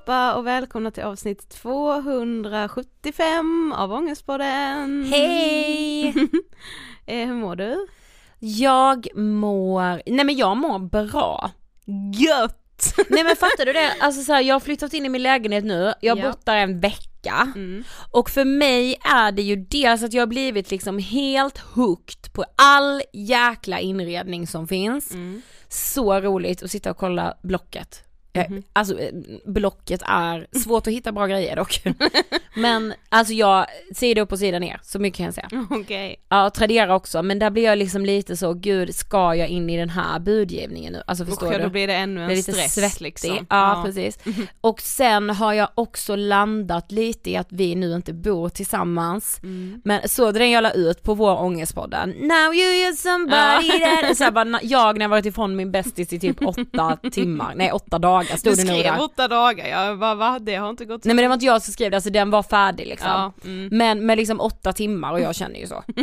allihopa och välkomna till avsnitt 275 av Ångestpodden. Hej! Hur mår du? Jag mår bra. Gött! Nej men fattar du det? Alltså så här, jag har flyttat in i min lägenhet nu. Jag har bott där en vecka. Och för mig är det ju dels att jag har blivit liksom helt hooked på all jäkla inredning som finns. Så roligt att sitta och kolla Blocket. Alltså Blocket är svårt att hitta bra grejer dock. Men alltså jag ser det upp och sidan ner, så mycket kan jag säga. Okay. Ja, Tradera också, men där blir jag liksom lite så, gud, ska jag in i den här budgivningen nu? Alltså förstår du? Då blir det ännu en stress svettig. liksom. Ja, precis. Och sen har jag också landat lite i att vi nu inte bor tillsammans. Men så den jag la ut på vår ångestpodden. Now you are somebody that... Så här, bara, när jag varit ifrån min bästis i typ 8 dagar. Stod du det skrev 8 dagar, jag bara, va? Det har inte gått. Nej men det var inte jag som skrev det, alltså den var färdig liksom. Ja, Men med liksom 8 timmar och jag känner ju så.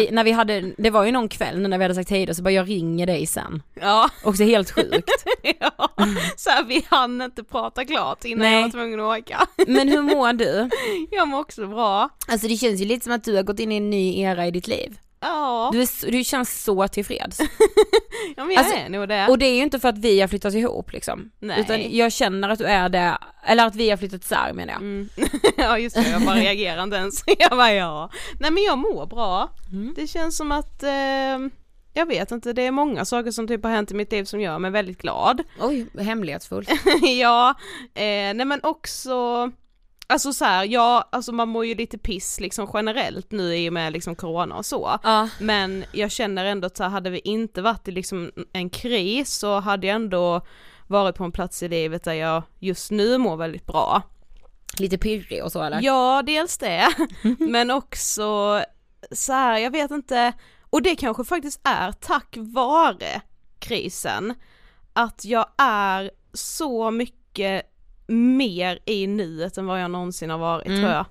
Det var ju någon kväll när vi hade sagt hej då, så bara jag ringer dig sen. Ja. Och det är helt sjukt. Ja, så här, vi hann inte prata klart innan jag var tvungen att åka. Men hur mår du? Jag mår också bra. Alltså det känns ju lite som att du har gått in i en ny era i ditt liv. Ja. Du känns så tillfreds. Ja men jag är nog det. Och det är ju inte för att vi har flyttat ihop liksom. Nej. Utan jag känner att du är det. Eller att vi har flyttat isär menar jag. Ja just det, jag bara reagerar inte ens. Jag bara ja. Nej men jag mår bra. Det känns som att jag vet inte, det är många saker som typ har hänt i mitt liv som gör mig väldigt glad. Oj, hemlighetsfullt. Ja, nej men också... Alltså så här, alltså man mår ju lite piss liksom generellt nu i och med liksom corona och så. Men jag känner ändå att så här, hade vi inte varit i liksom en kris så hade jag ändå varit på en plats i livet där jag just nu mår väldigt bra. Lite pirrig och så eller? Ja, dels det. Men också så här, jag vet inte, och det kanske faktiskt är tack vare krisen att jag är så mycket mer i nuet än vad jag någonsin har varit tror jag.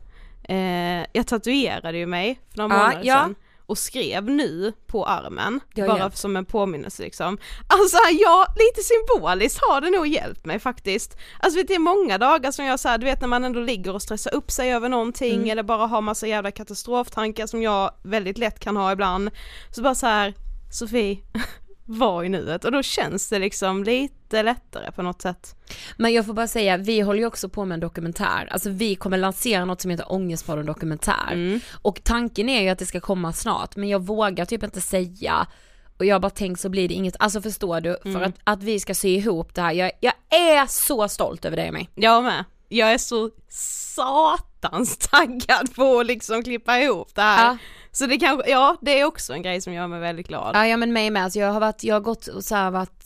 Jag tatuerade ju mig för några månader sedan och skrev nu på armen bara som en påminnelse liksom. Alltså lite symboliskt har det nog hjälpt mig faktiskt. Alltså vet, det är många dagar som jag så här, du vet när man ändå ligger och stressar upp sig över någonting eller bara har massa jävla katastroftankar som jag väldigt lätt kan ha ibland. Så bara så här, Sofie var i nuet och då känns det liksom lite lättare på något sätt. Men jag får bara säga, vi håller ju också på med en dokumentär. Alltså vi kommer lansera något som heter Ångestpodden dokumentär. Och tanken är ju att det ska komma snart, men jag vågar typ inte säga. Och jag bara tänkt så blir det inget, alltså förstår du, för att vi ska sy ihop det här. Jag är så stolt över dig och mig. Jag med. Jag är så satans taggad på att liksom klippa ihop det här. Ja. Så det kanske, det är också en grej som gör mig väldigt glad. Ja men mig med, alltså jag har gått och så här varit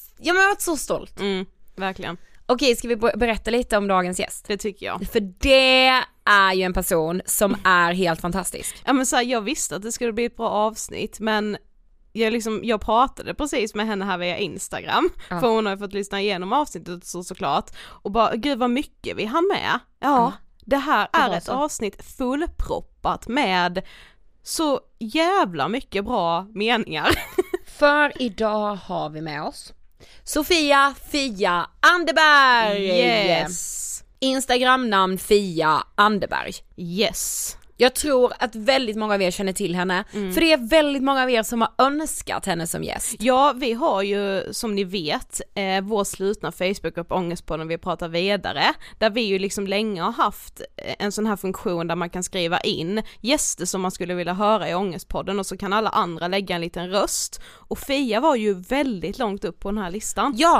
så stolt. Verkligen. Okej, ska vi berätta lite om dagens gäst? Det tycker jag. För det är ju en person som är helt fantastisk. Ja men så här, jag visste att det skulle bli ett bra avsnitt, men jag pratade precis med henne här via Instagram, för hon har ju fått lyssna igenom avsnittet såklart, och bara, gud vad mycket vi hann med. Det här är ett avsnitt fullproppat med så jävla mycket bra meningar. För idag har vi med oss Sofia Fia Anderberg. Yes. Instagramnamn Fia Anderberg. Yes. Jag tror att väldigt många av er känner till henne. För det är väldigt många av er som har önskat henne som gäst. Ja, vi har ju som ni vet vår slutna Facebookgrupp Ångestpodden, vi pratar vidare. Där vi ju liksom länge har haft en sån här funktion där man kan skriva in gäster som man skulle vilja höra i Ångestpodden, och så kan alla andra lägga en liten röst. Och Fia var ju väldigt långt upp på den här listan. Ja!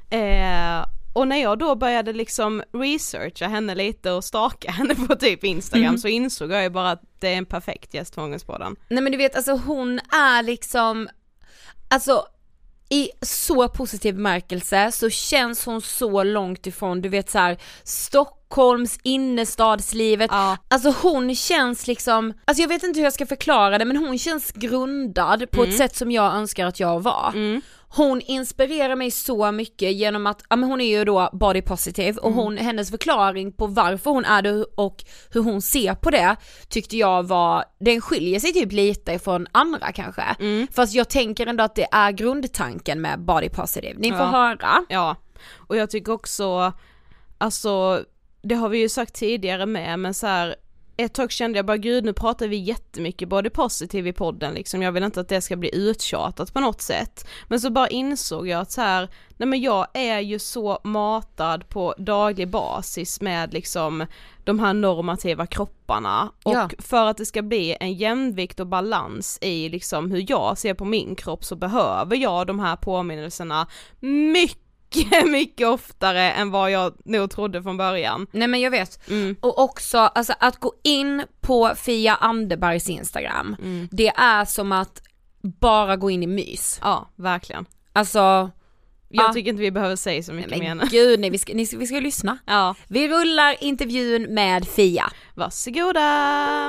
Och när jag då började liksom researcha henne lite och staka henne på typ Instagram så insåg jag ju bara att det är en perfekt gäst för Ångestpodden. Nej men du vet, alltså hon är liksom, alltså i så positiv bemärkelse så känns hon så långt ifrån, du vet så här, Stockholms innerstadslivet. Alltså hon känns liksom, alltså jag vet inte hur jag ska förklara det, men hon känns grundad på ett sätt som jag önskar att jag var. Hon inspirerar mig så mycket genom att men hon är ju då body positive och hennes förklaring på varför hon är det och hur hon ser på det tyckte jag var, den skiljer sig typ lite från andra kanske. Fast jag tänker ändå att det är grundtanken med body positive. Ni får höra. Ja, och jag tycker också alltså det har vi ju sagt tidigare med, men så här, ett tag kände jag bara, gud nu pratar vi jättemycket både positivt i podden liksom, jag vill inte att det ska bli uttjatat på något sätt, men så bara insåg jag att så här, nej men jag är ju så matad på daglig basis med liksom de här normativa kropparna, och för att det ska bli en jämvikt och balans i liksom hur jag ser på min kropp, så behöver jag de här påminnelserna mycket oftare än vad jag nog trodde från början. Nej men jag vet. Och också alltså, att gå in på Fia Anderbergs Instagram, det är som att bara gå in i mys. Ja, verkligen. Alltså jag tycker inte vi behöver säga så mycket mer. Men gud, nej, vi ska lyssna. Ja. Vi rullar intervjun med Fia. Varsågoda!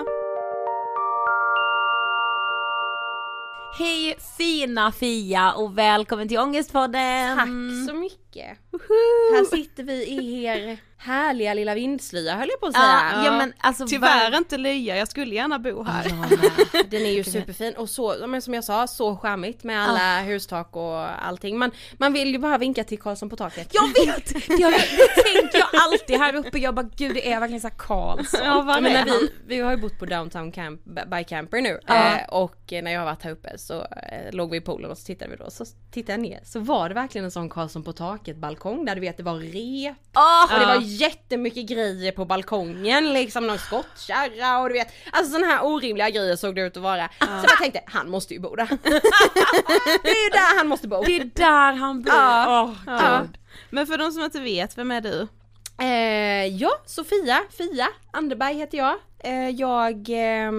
Hej fina Fia och välkommen till Ångestpodden. Tack så mycket. Här sitter vi i er härliga lilla vindslya, höll jag på att säga. Ja, men alltså tyvärr inte lya, jag skulle gärna bo här. Den är ju superfin och så, men som jag sa, så charmigt med alla hustak och allting. Man vill ju bara vinka till Karlsson på taket. Jag vet! Det tänker jag alltid här uppe. Jag bara, gud det är verkligen så här Karlsson. Ja, men vi har ju bott på Downtown by Camper nu. Och när jag har varit här uppe så låg vi i poolen och så tittade vi då. Så tittade jag ner, så var det verkligen en sån Karlsson på taket balkong där du vet det var rep. Och det var jättemycket grejer på balkongen, liksom någon skottkärra och du vet, alltså såna här orimliga grejer såg det ut att vara. Så jag tänkte, han måste ju bo där. Det är ju där han måste bo. Det är där han bor. Men för de som inte vet, vem är du? Fia Anderberg heter jag. Jag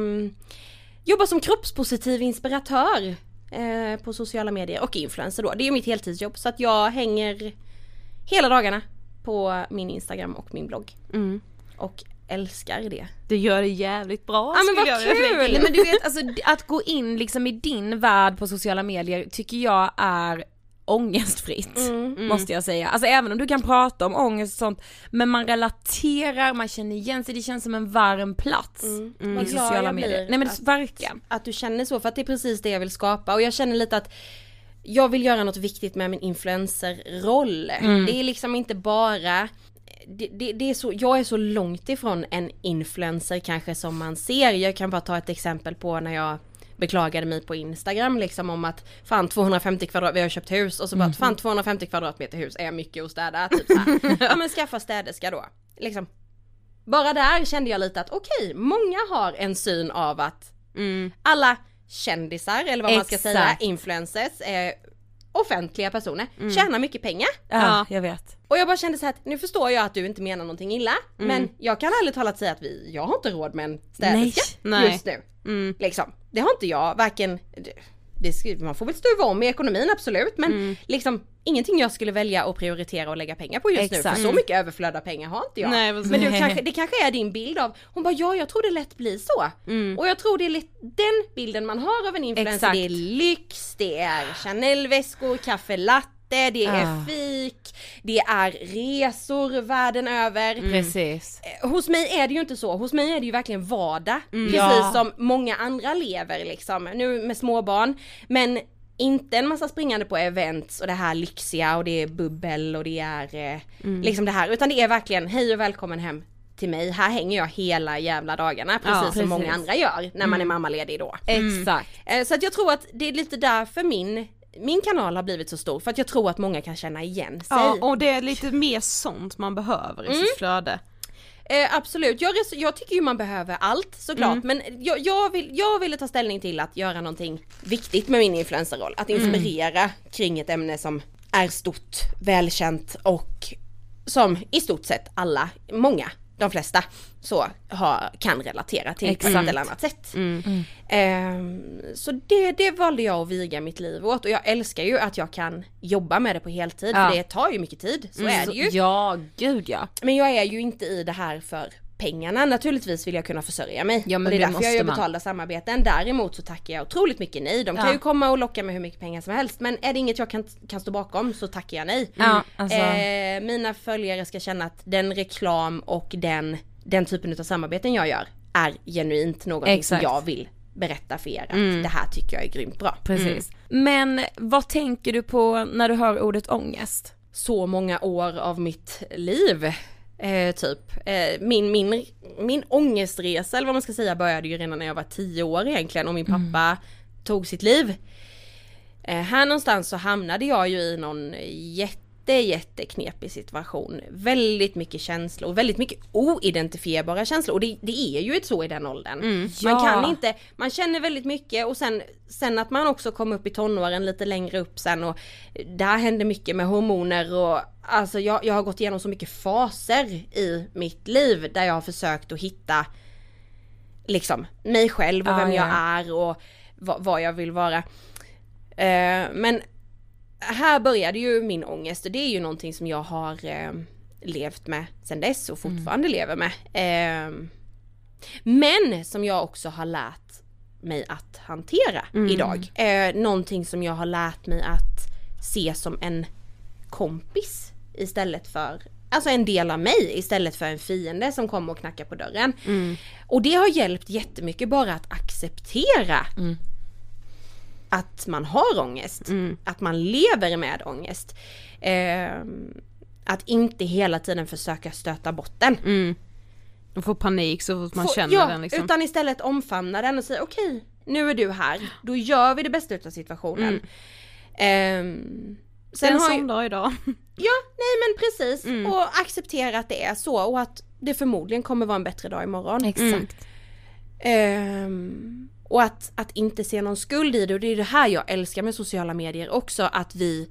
jobbar som kroppspositiv inspiratör på sociala medier och influencer då. Det är ju mitt heltidsjobb, så att jag hänger hela dagarna på min Instagram och min blogg. Och älskar det. Du gör det jävligt bra. Ja, men vad kul! Nej, men du vet, alltså, att gå in liksom i din värld på sociala medier tycker jag är ångestfritt, måste jag säga. Alltså även om du kan prata om ångest och sånt, men man relaterar, man känner igen sig, det känns som en varm plats i sociala medier. Nej men verkligen. Att du känner så, för att det är precis det jag vill skapa, och jag känner lite att jag vill göra något viktigt med min influencerroll. Det är liksom inte bara det är så, jag är så långt ifrån en influencer kanske som man ser. Jag kan bara ta ett exempel på när jag beklagade mig på Instagram liksom om att fan 250 kvadrat, vi har köpt hus och så bara fan 250 kvadratmeter hus är mycket att städa typ så här. Ja men skaffa städerska då liksom. Bara där kände jag lite att okej, många har en syn av att alla kändisar eller vad man ska säga, influencers, offentliga personer tjänar mycket pengar. Ja, jag vet. Och jag bara kände så här att nu förstår jag att du inte menar någonting illa, men jag kan ärligt talat säga att jag har inte råd med en städerska just nu. Liksom. Det har inte jag, varken man får väl stuva om i ekonomin absolut, men liksom ingenting jag skulle välja att prioritera och lägga pengar på just nu, för så mycket överflöd av pengar har inte jag. Nej, men det kanske är din bild av, hon bara jag tror det lätt blir så. Och jag tror det är den bilden man har av en influencer. Det är lyx, det är Chanel-väskor, kaffe latte, det är fik, det är resor världen över. Precis. Hos mig är det ju inte så. Hos mig är det ju verkligen vardag. Precis som många andra lever liksom. Nu med småbarn. Men inte en massa springande på events och det här lyxiga och det är bubbel och det är liksom det här. Utan det är verkligen hej och välkommen hem till mig. Här hänger jag hela jävla dagarna. Precis som många andra gör när man är mammaledig då. Exakt. Så att jag tror att det är lite därför min kanal har blivit så stor, för att jag tror att många kan känna igen sig. Ja, och det är lite mer sånt man behöver i sitt flöde. Absolut, jag tycker ju man behöver allt såklart, men jag ville ta ställning till att göra någonting viktigt med min influencerroll, att inspirera kring ett ämne som är stort, välkänt och som i stort sett de flesta kan relatera till på ett eller annat sätt. Så det valde jag att viga mitt liv åt, och jag älskar ju att jag kan jobba med det på heltid, för det tar ju mycket tid, så är det ju. Ja, gud ja. Men jag är ju inte i det här för pengarna, naturligtvis vill jag kunna försörja mig. Ja, men och det är därför jag gör man. betalda samarbeten. Däremot så tackar jag otroligt mycket nej. De kan ju komma och locka med hur mycket pengar som helst, men är det inget jag kan stå bakom så tackar jag nej. Mina följare ska känna att den reklam och den typen av samarbeten jag gör är genuint något som jag vill berätta för er att det här tycker jag är grymt bra. Precis. Men vad tänker du på när du hör ordet ångest? Så många år av mitt liv. Min ångestresa, eller vad man ska säga, började ju redan när jag var 10 år egentligen, och min pappa tog sitt liv. Här någonstans så hamnade jag ju i någon jätteknepig situation. Väldigt mycket känslor, väldigt mycket oidentifierbara känslor, och det är ju så i den åldern. Man kan inte, man känner väldigt mycket, och sen att man också kom upp i tonåren lite längre upp sen, och där hände mycket med hormoner, och alltså jag har gått igenom så mycket faser i mitt liv där jag har försökt att hitta liksom mig själv och vem jag är och vad jag vill vara. Men här började ju min ångest, och det är ju någonting som jag har levt med sedan dess och fortfarande lever med. Men som jag också har lärt mig att hantera idag. Någonting som jag har lärt mig att se som en kompis istället för, alltså en del av mig istället för en fiende som kommer och knackar på dörren. Och det har hjälpt jättemycket, bara att acceptera att man har ångest, att man lever med ångest, att inte hela tiden försöka stöta bort den och få panik så fort man känner den liksom. Utan istället omfamna den och säga okej, nu är du här, då gör vi det bästa av situationen. Sen en sån dag idag. Ja, nej men precis, och acceptera att det är så, och att det förmodligen kommer vara en bättre dag imorgon. Exakt. Och att inte se någon skuld i det, och det är det här jag älskar med sociala medier också, att vi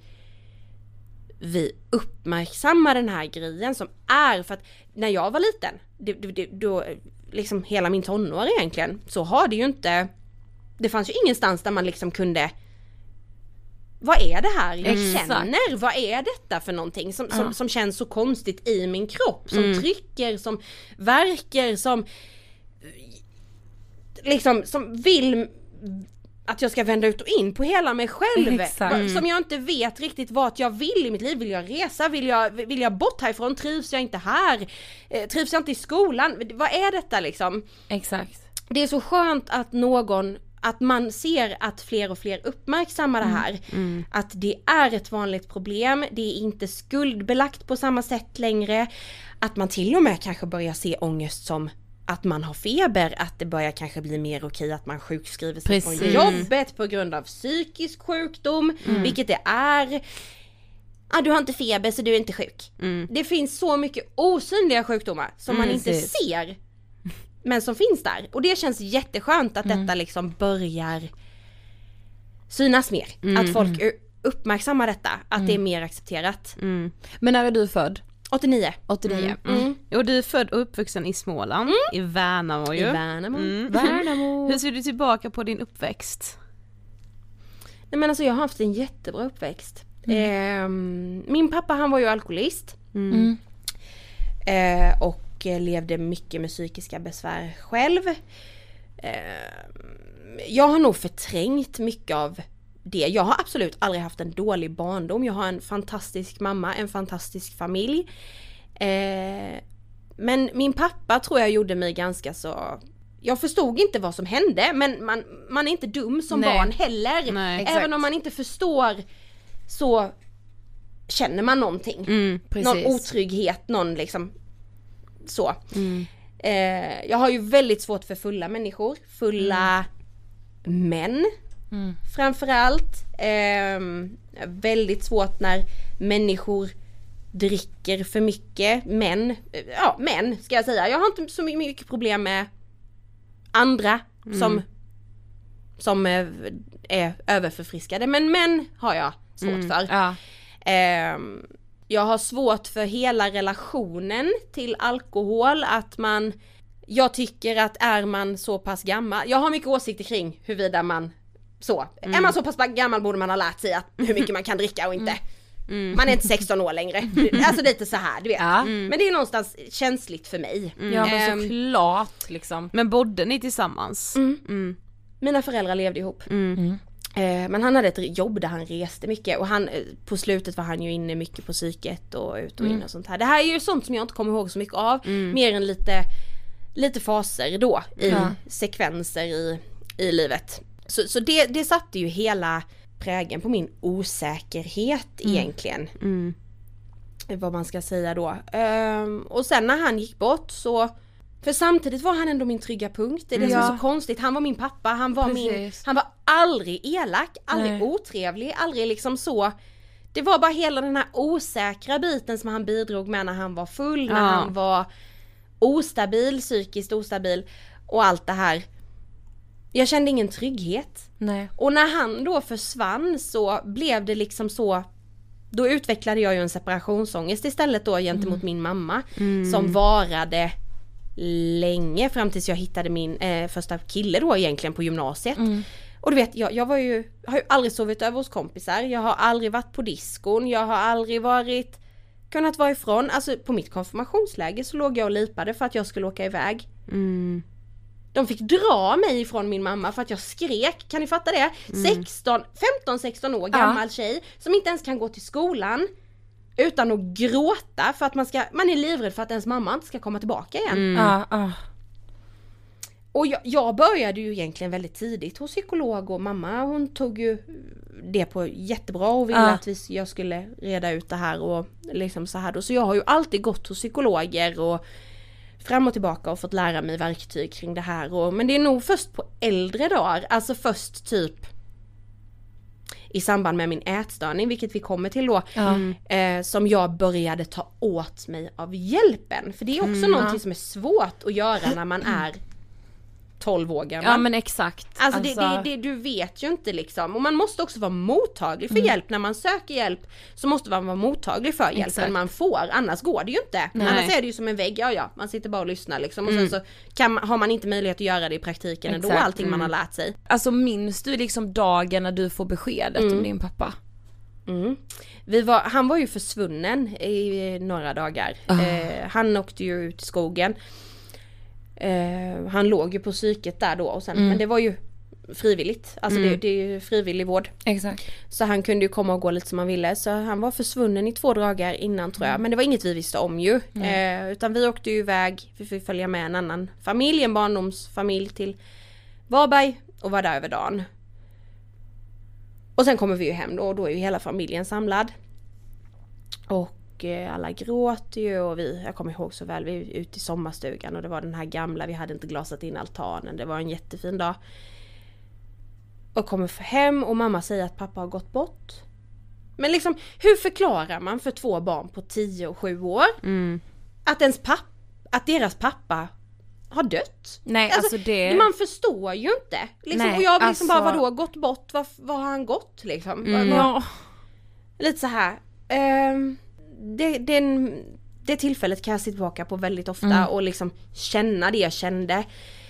uppmärksammar den här grejen som är, för att när jag var liten, då liksom hela min tonår egentligen, så har det ju inte, det fanns ju ingenstans där man liksom kunde, vad är det här jag känner? Vad är detta för någonting som känns så konstigt i min kropp, som trycker, som verkar, som liksom, som vill att jag ska vända ut och in på hela mig själv. Som jag inte vet riktigt vad jag vill i mitt liv. Vill jag resa? Vill jag bort härifrån? Trivs jag inte här? Trivs jag inte i skolan? Vad är detta liksom? Exakt. Det är så skönt att man ser att fler och fler uppmärksammar det här. Att det är ett vanligt problem. Det är inte skuldbelagt på samma sätt längre. Att man till och med kanske börjar se ångest som att man har feber, att det börjar kanske bli mer okej att man sjukskriver sig från jobbet på grund av psykisk sjukdom, vilket det är. Du har inte feber så du är inte sjuk. Det finns så mycket osynliga sjukdomar som man inte ser, men som finns där. Och det känns jätteskönt att detta liksom börjar synas mer. Att folk uppmärksammar detta, att det är mer accepterat. Men när är du född? 89. Och du är född och uppvuxen i Småland, i Värnamo ju. Värnamo. Hur ser du tillbaka på din uppväxt? Nej, men alltså jag har haft en jättebra uppväxt. Min pappa, han var ju alkoholist. Och levde mycket med psykiska besvär själv. Jag har nog förträngt mycket av det. Jag har absolut aldrig haft en dålig barndom. Jag har en fantastisk mamma, en fantastisk familj. Men min pappa tror jag gjorde mig ganska så... Jag förstod inte vad som hände, men man är inte dum som barn heller. Även om man inte förstår så känner man någonting. Någon otrygghet, någon liksom så. Jag har ju väldigt svårt för fulla människor. Fulla män. Framförallt väldigt svårt när människor dricker för mycket. Män ska jag säga. Jag har inte så mycket problem med andra som är överförfriskade, men män har jag svårt för. Jag har svårt för hela relationen till alkohol, att jag tycker att är man så pass gammal, jag har mycket åsikter kring huruvida man är man så pass gammal borde man ha lärt sig hur mycket man kan dricka och inte. Man är inte 16 år längre. Alltså lite så här, du vet. Men det är någonstans känsligt för mig. Ja, men såklart liksom. Men bodde ni tillsammans? Mina föräldrar levde ihop. Men han hade ett jobb där han reste mycket, och på slutet var han ju inne mycket på psyket och ut och in och sånt här. Det här är ju sånt som jag inte kommer ihåg så mycket av, mer än lite faser då i sekvenser i livet. Så det satte ju hela prägen på min osäkerhet egentligen. vad man ska säga då. Och sen när han gick bort så, för samtidigt var han ändå min trygga punkt. Det är det som är så konstigt. Han var min pappa, han var aldrig elak, aldrig otrevlig, aldrig liksom så. Det var bara hela den här osäkra biten som han bidrog med när han var full, när han var ostabil, psykiskt ostabil och allt det här. Jag kände ingen trygghet. Nej. Och när han då försvann så blev det liksom så, då utvecklade jag ju en separationsångest istället då gentemot min mamma som varade länge fram tills jag hittade min första kille då egentligen på gymnasiet. Och du vet, jag har ju aldrig sovit över hos kompisar, jag har aldrig varit på diskon, jag har aldrig kunnat vara ifrån. Alltså på mitt konfirmationsläge så låg jag och lipade för att jag skulle åka iväg. De fick dra mig ifrån min mamma för att jag skrek, kan ni fatta det? 15-16 år gammal tjej som inte ens kan gå till skolan utan att gråta för att man är livrädd för att ens mamma inte ska komma tillbaka igen. Och jag började ju egentligen väldigt tidigt hos psykolog, och mamma hon tog ju det på jättebra och ville att jag skulle reda ut det här och liksom så här då. Så jag har ju alltid gått hos psykologer och fram och tillbaka och fått lära mig verktyg kring det här. Men det är nog först på äldre dagar, alltså först typ i samband med min ätstörning, vilket vi kommer till då, som jag började ta åt mig av hjälpen. För det är också någonting som är svårt att göra när man är 12 år gammal. Ja men exakt. Alltså det, du vet ju inte liksom. Och man måste också vara mottaglig för hjälp. När man söker hjälp så måste man vara mottaglig för hjälpen man får. Annars går det ju inte. Nej. Annars är det ju som en vägg. Ja, man sitter bara och lyssnar liksom. Och sen så har man inte möjlighet att göra det i praktiken ändå. Allting man har lärt sig. Alltså minns du liksom dagen när du får beskedet om din pappa? Han var ju försvunnen i några dagar. Han åkte ju ut i skogen. Han låg ju på psyket där då och sen, men det var ju frivilligt. Alltså det är ju frivillig vård. Exakt. Så han kunde ju komma och gå lite som han ville. Så han var försvunnen i 2 dagar innan tror jag. Men det var inget vi visste om ju. Utan vi åkte ju iväg. Vi fick följa med en annan familj, en barndomsfamilj till Varberg och var där över dagen. Och sen kommer vi ju hem då och då är ju hela familjen samlad. Och alla gråter ju och jag kommer ihåg så väl, vi är ute i sommarstugan och det var den här gamla, vi hade inte glasat in altanen, det var en jättefin dag. Och kommer hem och mamma säger att pappa har gått bort. Men liksom, hur förklarar man för 2 barn på 10 och 7 år att deras pappa har dött? Nej, alltså det... Man förstår ju inte. Liksom, och jag liksom bara, vadå, gått bort? Var har han gått? Liksom? Lite så här. Det tillfället kan jag se tillbaka på väldigt ofta och liksom känna det jag kände.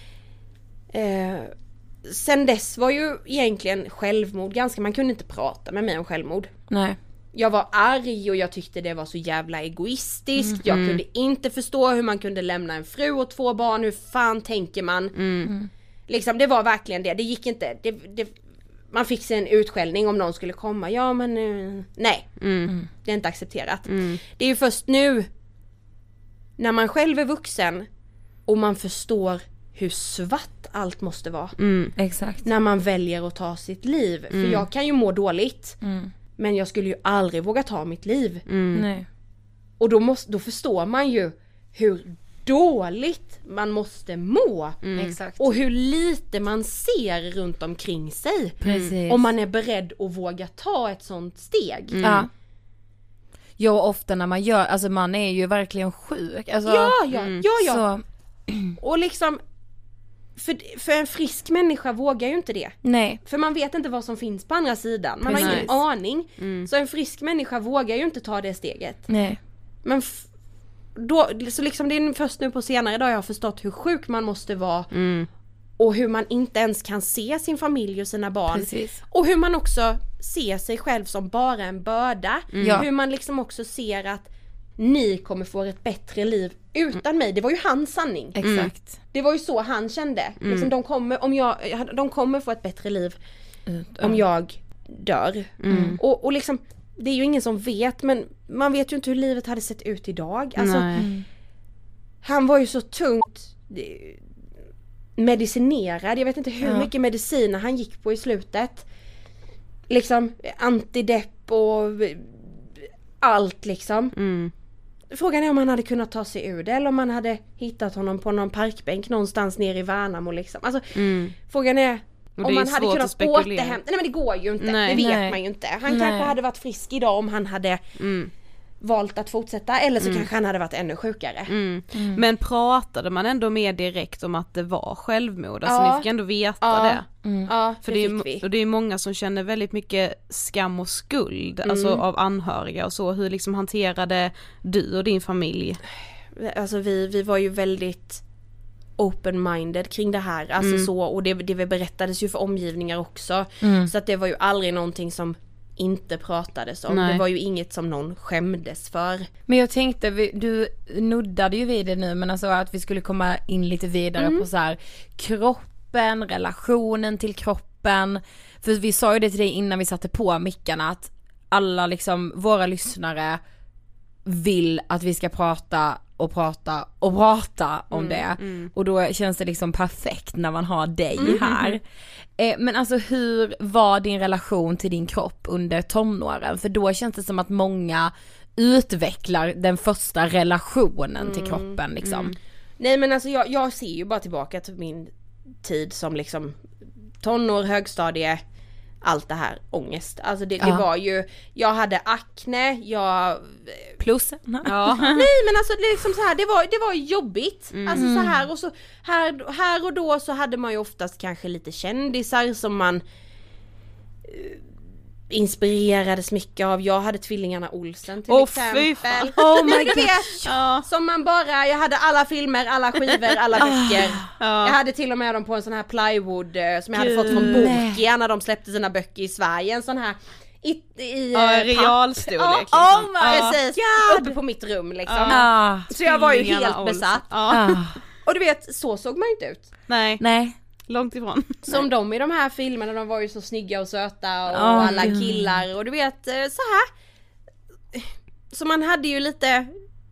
Sen dess var ju egentligen självmord ganska, man kunde inte prata med mig om självmord. Nej. Jag var arg och jag tyckte det var så jävla egoistiskt. Jag kunde inte förstå hur man kunde lämna en fru och 2 barn. Hur fan tänker man? Liksom, det var verkligen det. Det gick inte. Man fick sig en utskällning om någon skulle komma. Ja men nej. Det är inte accepterat. Det är ju först nu när man själv är vuxen och man förstår hur svart allt måste vara. Exakt. När man väljer att ta sitt liv. För jag kan ju må dåligt. Men jag skulle ju aldrig våga ta mitt liv. Nej. Och då förstår man ju hur dåligt man måste må. Exakt. Och hur lite man ser runt omkring sig. Precis. Om man är beredd att våga ta ett sånt steg. Ja. Ja, ofta när man gör, alltså man är ju verkligen sjuk. Alltså, ja. Så. Och liksom för en frisk människa vågar ju inte det. Nej. För man vet inte vad som finns på andra sidan. Man har ingen aning. Så en frisk människa vågar ju inte ta det steget. Nej. Men då, så liksom det är först nu på senare dag jag har förstått hur sjuk man måste vara. Och hur man inte ens kan se sin familj och sina barn. Precis. Och hur man också ser sig själv som bara en börda. Hur man liksom också ser att ni kommer få ett bättre liv utan mig. Det var ju hans sanning. Exakt. Det var ju så han kände. Liksom, de kommer få ett bättre liv om jag dör. Och liksom, det är ju ingen som vet, men man vet ju inte hur livet hade sett ut idag. Alltså, han var ju så tungt medicinerad. Jag vet inte hur mycket mediciner han gick på i slutet. Liksom antidepp och allt liksom. Frågan är om han hade kunnat ta sig ur det eller om man hade hittat honom på någon parkbänk någonstans nere i Värnamo liksom. Alltså frågan är om man hade kunnat återhämta. Nej men det går ju inte, det vet man ju inte. Han kanske hade varit frisk idag om han hade valt att fortsätta, eller så kanske han hade varit ännu sjukare. Men pratade man ändå mer direkt om att det var självmord? Alltså ni fick ändå veta det. Ja, för det är många som känner väldigt mycket skam och skuld, alltså av anhöriga och så. Hur liksom hanterade du och din familj? Alltså vi var ju väldigt open-minded kring det här, alltså så, och det berättades ju för omgivningar också, så att det var ju aldrig någonting som inte pratades om. Det var ju inget som någon skämdes för. Men jag tänkte, du nuddade ju vid det nu, men alltså att vi skulle komma in lite vidare på så här kroppen, relationen till kroppen. För vi sa ju det till dig innan vi satte på mickarna, att alla liksom, våra lyssnare vill att vi ska prata om det. Och då känns det liksom perfekt när man har dig här. Men alltså hur var din relation till din kropp under tonåren? För då känns det som att många utvecklar den första relationen till kroppen liksom. Nej men alltså jag ser ju bara tillbaka till min tid som liksom tonår, högstadie, allt det här, ångest. Alltså det var ju, jag hade akne, plus. Nej men alltså det är liksom så här, det var jobbigt. Alltså så här, och så här och då så hade man ju oftast kanske lite kändisar som man inspirerades mycket av. Jag hade tvillingarna Olsen till exempel. Oh my god. Som man bara, jag hade alla filmer, alla skivor, alla böcker. Jag hade till och med dem på en sån här plywood som jag hade fått från Bokia när de släppte sina böcker i Sverige. En sån här i realstorlek liksom. Precis, uppe på mitt rum liksom. Så jag var ju helt besatt. Och du vet, så såg man inte ut. Nej. Långt ifrån. Som de i de här filmerna, de var ju så snygga och söta och alla killar och du vet så här. Så man hade ju lite,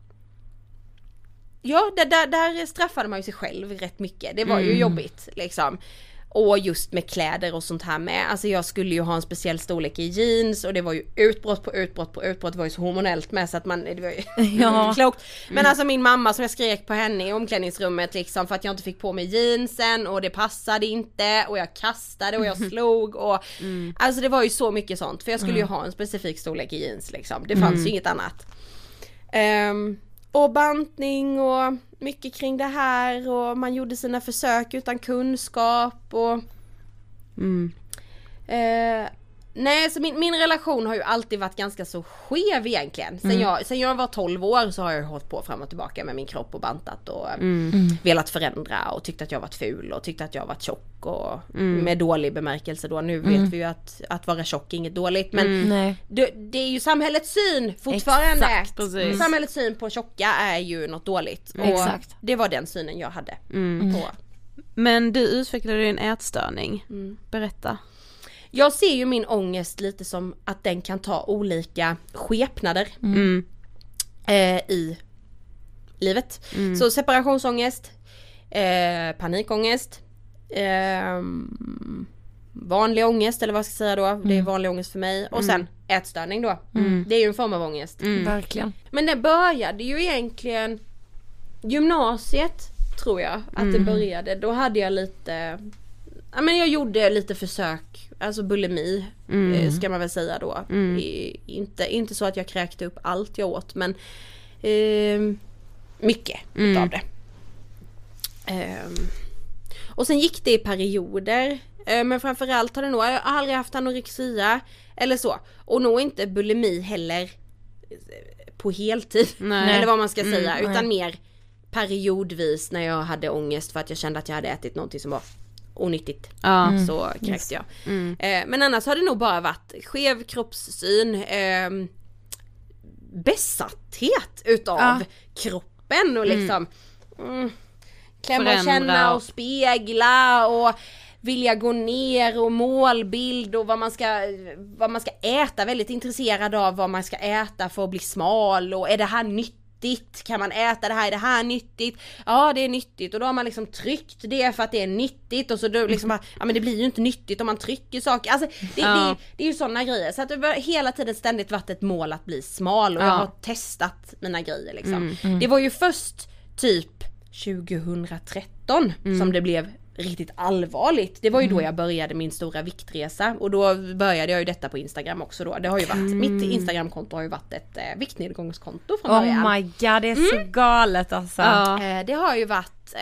där straffade man ju sig själv rätt mycket. Det var ju jobbigt liksom. Och just med kläder och sånt här med. Alltså jag skulle ju ha en speciell storlek i jeans och det var ju utbrott. Det var ju så hormonellt med så att man, det var ju klokt. Men alltså min mamma som jag skrek på henne i omklädningsrummet liksom för att jag inte fick på mig jeansen och det passade inte och jag kastade och jag slog och alltså det var ju så mycket sånt för jag skulle ju ha en specifik storlek i jeans liksom. Det fanns ju inget annat. Och bantning och mycket kring det här och man gjorde sina försök utan kunskap och nej, så min relation har ju alltid varit ganska så skev egentligen. Sen jag var 12 år så har jag hållit på fram och tillbaka med min kropp och bantat och velat förändra och tyckt att jag varit ful och tyckt att jag varit tjock och med dålig bemärkelse då. Nu vet vi ju att vara tjock är inget dåligt, men det är ju samhällets syn fortfarande. Exakt, precis. Samhällets syn på tjocka är ju något dåligt. Och exakt. Det var den synen jag hade på. Men du utvecklade en ätstörning. Berätta. Jag ser ju min ångest lite som att den kan ta olika skepnader i livet. Så separationsångest, panikångest, vanlig ångest eller vad jag ska säga då. Det är vanlig ångest för mig. Och sen ätstörning då. Det är ju en form av ångest. Verkligen. Men det började ju egentligen gymnasiet, tror jag att det började. Då hade jag lite... Ja, men jag gjorde lite försök, alltså bulimi ska man väl säga då. Inte så att jag kräkte upp allt jag åt, men mycket utav det. Och sen gick det i perioder, men framförallt har det nog, jag har aldrig haft anorexia eller så. Och nog inte bulimi heller på heltid, eller vad man ska säga, utan mer periodvis när jag hade ångest för att jag kände att jag hade ätit någonting som var onyttigt. Så kräkte jag. Men annars har det nog bara varit skev kroppssyn, besatthet utav kroppen och liksom klämma och känna och spegla och vilja gå ner och målbild och vad man ska äta, väldigt intresserad av vad man ska äta för att bli smal och är det här nyttigt nyttigt? Kan man äta det här? Är det här nyttigt? Ja, det är nyttigt. Och då har man liksom tryckt det för att det är nyttigt. Och så då liksom bara, ja men det blir ju inte nyttigt om man trycker saker. Alltså det är ju sådana grejer. Så att det har hela tiden ständigt varit ett mål att bli smal. Och jag har testat mina grejer liksom. Det var ju först typ 2013 som det blev riktigt allvarligt. Det var ju då jag började min stora viktresa, och då började jag ju detta på Instagram också då. Det har ju varit, mitt Instagramkonto har ju varit ett viktnedgångskonto från början. Oh my god, det är så galet alltså. Det har ju varit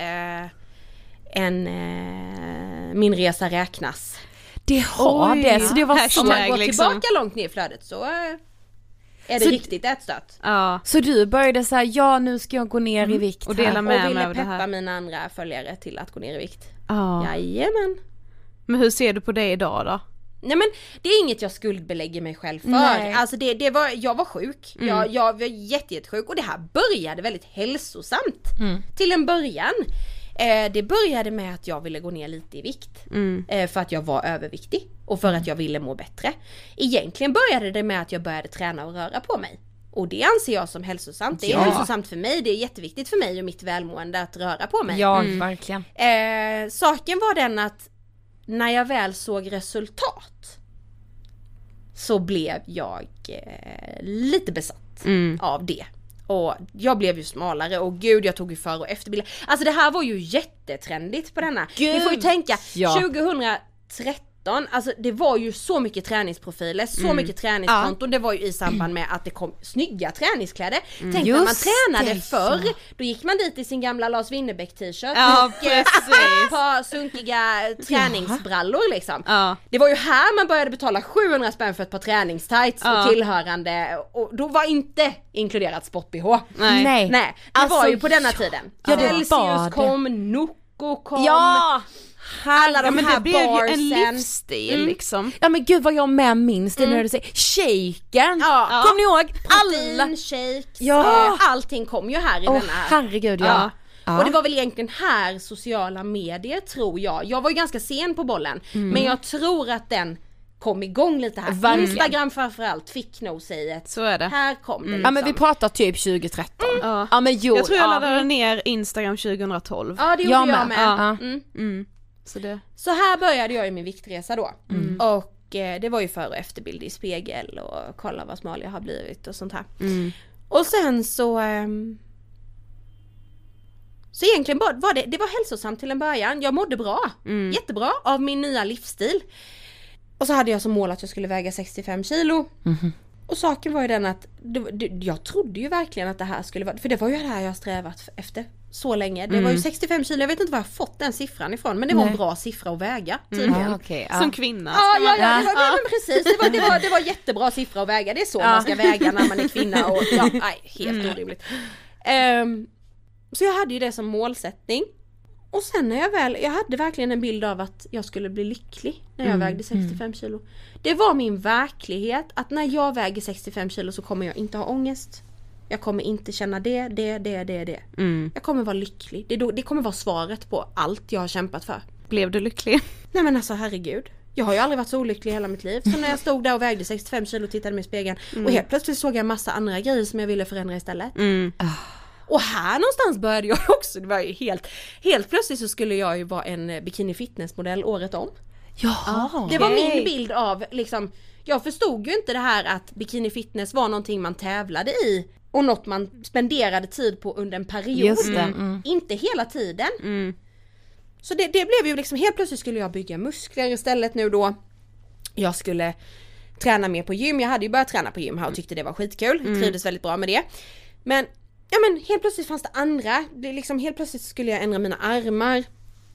min resa räknas. Det har det, så det var Om man går liksom tillbaka långt ner i flödet så är det riktigt ätstört. Ja. Så du började så här, ja nu ska jag gå ner i vikt och dela med och ville mig av det peppa här. mina andra följare till att gå ner i vikt. Ja. Jajamän. Men hur ser du på det idag då? Nej men det är inget jag skuldbelägger mig själv för. Nej. Alltså jag var sjuk. Jag var jättesjuk, och det här började väldigt hälsosamt till en början. Det började med att jag ville gå ner lite i vikt för att jag var överviktig och för att jag ville må bättre. Egentligen började det med att jag började träna och röra på mig. Och det anser jag som hälsosamt. Det är hälsosamt för mig, det är jätteviktigt för mig och mitt välmående att röra på mig. Ja, verkligen. Saken var den att när jag väl såg resultat så blev jag lite besatt av det. Och jag blev ju smalare, och gud, jag tog ju för- och efterbilder. Alltså det här var ju jättetrendigt på denna. Ni får ju tänka, 2013, alltså det var ju så mycket träningsprofiler, så mycket träningskonton. Det var ju i samband med att det kom snygga träningskläder. Tänk när man tränade förr, då gick man dit i sin gamla Lars Winnerbäck t-shirt och ett par sunkiga träningsbrallor liksom. Det var ju här man började betala 700 spänn för ett par träningstights och tillhörande, och då var inte inkluderat sport-BH. Nej, det alltså, var ju på denna tiden. Celsius kom, Nocco kom. Alla de här det blev ju barsen. en livsstil liksom. Ja men gud vad jag med minns det när du säger shaken. Kommer ni ihåg? Alla shakes, allting kom ju här i denna. Herregud Och det var väl egentligen här sociala medier, tror jag. Jag var ju ganska sen på bollen, men jag tror att den kom igång lite här. Verkligen. Instagram framförallt fick nog säga ett. Så är det. Här kom det liksom. Ja men vi pratar typ 2013. Ja men jo. Jag tror jag laddade ner Instagram 2012. Ja det gjorde jag med. Så här började jag ju min viktresa då. Och det var ju för- och efterbild i spegel och kolla vad smal jag har blivit och sånt här. Och sen så egentligen var det var hälsosamt till en början. Jag mådde bra, jättebra av min nya livsstil. Och så hade jag som mål att jag skulle väga 65 kilo. Och saken var ju den att jag trodde ju verkligen att det här skulle vara, för det var ju det här jag strävat efter så länge. Det var ju 65 kilo, jag vet inte var jag fått den siffran ifrån, men det var en bra siffra att väga tydligen. som kvinna. Men precis, det var jättebra siffra att väga. Det är så man ska väga när man är kvinna. Och, helt orimligt. Så jag hade ju det som målsättning. Och sen när jag hade verkligen en bild av att jag skulle bli lycklig när jag vägde 65 kilo. Det var min verklighet att när jag väger 65 kilo så kommer jag inte ha ångest. Jag kommer inte känna det. Jag kommer vara lycklig. Det kommer vara svaret på allt jag har kämpat för. Blev du lycklig? Nej men alltså herregud. Jag har ju aldrig varit så olycklig i hela mitt liv. Så när jag stod där och vägde 65 kilo och tittade mig i spegeln. Och helt plötsligt såg jag en massa andra grejer som jag ville förändra istället. Och här någonstans började jag också. Det var ju helt plötsligt så skulle jag ju vara en bikini fitnessmodell året om. Jaha. Det var min bild av liksom, jag förstod ju inte det här att bikini fitness var någonting man tävlade i och något man spenderade tid på under en period. Just det. Inte hela tiden. Så det blev ju liksom, helt plötsligt skulle jag bygga muskler istället nu då. Jag skulle träna mer på gym. Jag hade ju börjat träna på gym här och tyckte det var skitkul. Trivdes väldigt bra med det. Men helt plötsligt fanns det andra. Helt plötsligt skulle jag ändra mina armar.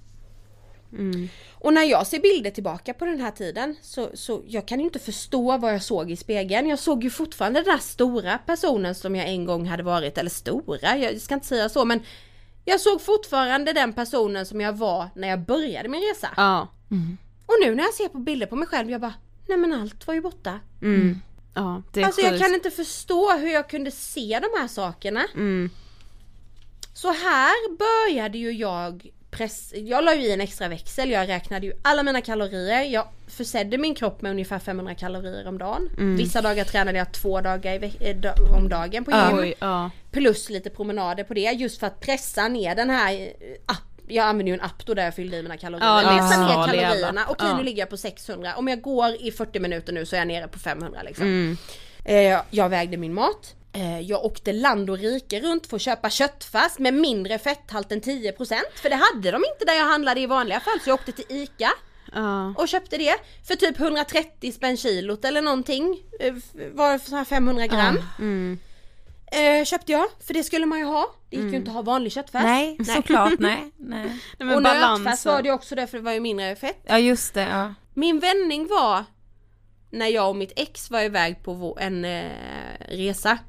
Och när jag ser bilder tillbaka på den här tiden så jag kan ju inte förstå vad jag såg i spegeln. Jag såg ju fortfarande den där stora personen som jag en gång hade varit. Eller stora, jag ska inte säga så, men jag såg fortfarande den personen som jag var när jag började min resa. Och nu när jag ser på bilder på mig själv, jag bara, nej men allt var ju borta. Ja, det är alltså jag kan inte förstå hur jag kunde se de här sakerna. Så här började ju jag jag la ju i en extra växel, jag räknade ju alla mina kalorier, jag försedde min kropp med ungefär 500 kalorier om dagen. Vissa dagar tränade jag 2 dagar om dagen på gym. Plus lite promenader på det, just för att pressa ner den här jag använder ju en app då där jag fyllde i mina kalorier. Pressa ner kalorierna. Okej, nu ligger jag på 600. Om jag går i 40 minuter nu så är jag nere på 500 liksom. Jag vägde min mat. Jag åkte land och rike runt för att köpa köttfärs med mindre fetthalt än 10%. För det hade de inte där jag handlade i vanliga fall. Så jag åkte till ICA och köpte det för typ 130 spänn kilot eller någonting. Var så här 500 gram. Köpte jag, för det skulle man ju ha. Det gick ju inte att ha vanlig köttfärs. Nej, såklart, nej. Och nötfärs var det också därför det var ju mindre fett. Ja, just det, ja. Min vändning var när jag och mitt ex var iväg på en resa.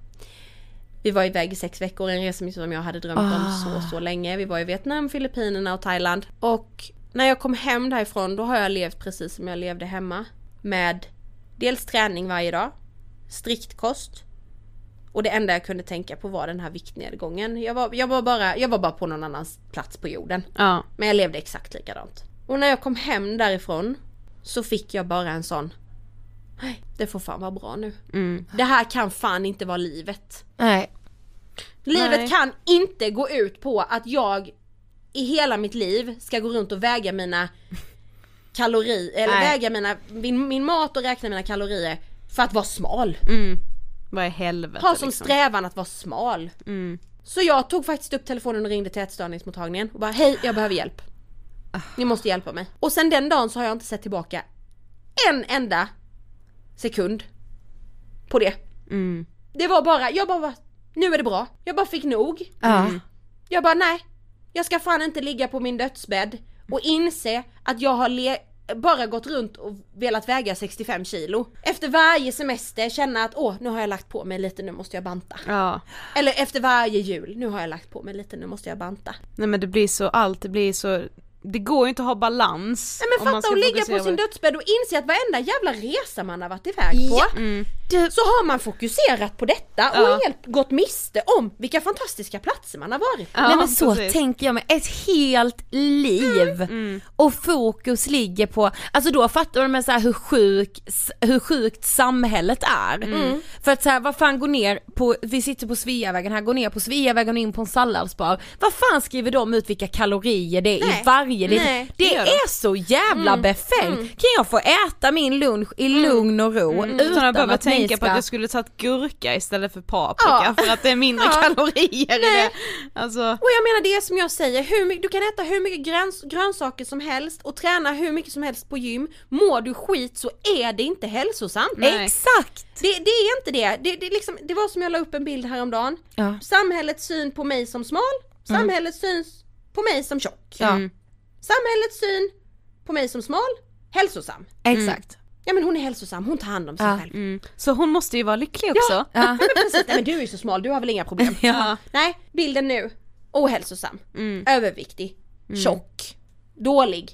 Vi var iväg i 6 veckor, en resa som jag hade drömt om så länge. Vi var i Vietnam, Filippinerna och Thailand. Och när jag kom hem därifrån, då har jag levt precis som jag levde hemma. Med dels träning varje dag, strikt kost. Och det enda jag kunde tänka på var den här viktnedgången. Jag var bara på någon annans plats på jorden. Men jag levde exakt likadant. Och när jag kom hem därifrån så fick jag bara en sån: nej, det får fan vara bra nu. Det här kan fan inte vara livet. Nej. Livet kan inte gå ut på att jag i hela mitt liv ska gå runt och väga mina kalorier. Eller väga min mat och räkna mina kalorier för att vara smal. Vad är helvete? Ha som strävan att vara smal. Så jag tog faktiskt upp telefonen och ringde till ätstörningsmottagningen och bara: hej, jag behöver hjälp. Ni måste hjälpa mig. Och sen den dagen så har jag inte sett tillbaka en enda sekund på det. Det var bara, jag bara, nu är det bra. Jag bara fick nog. Jag bara, nej, jag ska fan inte ligga på min dödsbädd och inse att jag har bara gått runt och velat väga 65 kilo. Efter varje semester känna att nu har jag lagt på mig lite, nu måste jag banta. Eller efter varje jul, nu har jag lagt på mig lite, nu måste jag banta. Nej, men det blir så, det går ju inte att ha balans. Nej, men fatta att ligga på sin dödsbädd och inse att varenda jävla resa man har varit iväg på, så har man fokuserat på detta och helt gått miste om vilka fantastiska platser man har varit. Nej, men så tänker jag med ett helt liv. Och fokus ligger på, alltså då fattar man med så här hur sjukt samhället är. För att så här, vad fan går ner på, vi sitter på Sveavägen här, går ner på Sveavägen och in på en salladsbar. Vad fan skriver de ut vilka kalorier det är i varje lite? Det är så jävla befängt. Kan jag få äta min lunch i lugn och ro utan att behöva tänka på att jag skulle tagit gurka istället för paprika för att det är mindre kalorier i det. Alltså. Och jag menar det som jag säger, du kan äta hur mycket grönsaker som helst och träna hur mycket som helst på gym. Mår du skit så är det inte hälsosamt. Nej. Exakt. Det är inte det. Det var som jag la upp en bild häromdagen. Samhällets syn på mig som smal, samhällets syn på mig som tjock. Samhällets syn på mig som smal, hälsosam. Exakt. Ja, men hon är hälsosam, hon tar hand om sig själv. Så hon måste ju vara lycklig också. Men precis. Nej, men du är ju så smal, du har väl inga problem. Nej, bilden nu: ohälsosam, överviktig, tjock, dålig.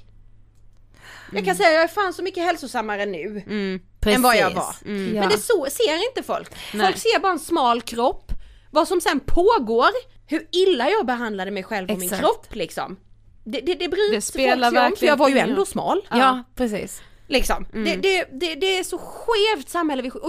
Jag kan säga jag är fan så mycket hälsosammare nu än vad jag var. Men det ser inte folk. Folk ser bara en smal kropp. Vad som sen pågår, hur illa jag behandlade mig själv och min kropp liksom. Det bryr sig folk om, för jag var ju ändå smal. Ja, precis. Liksom. Det är så skevt samhälle. Och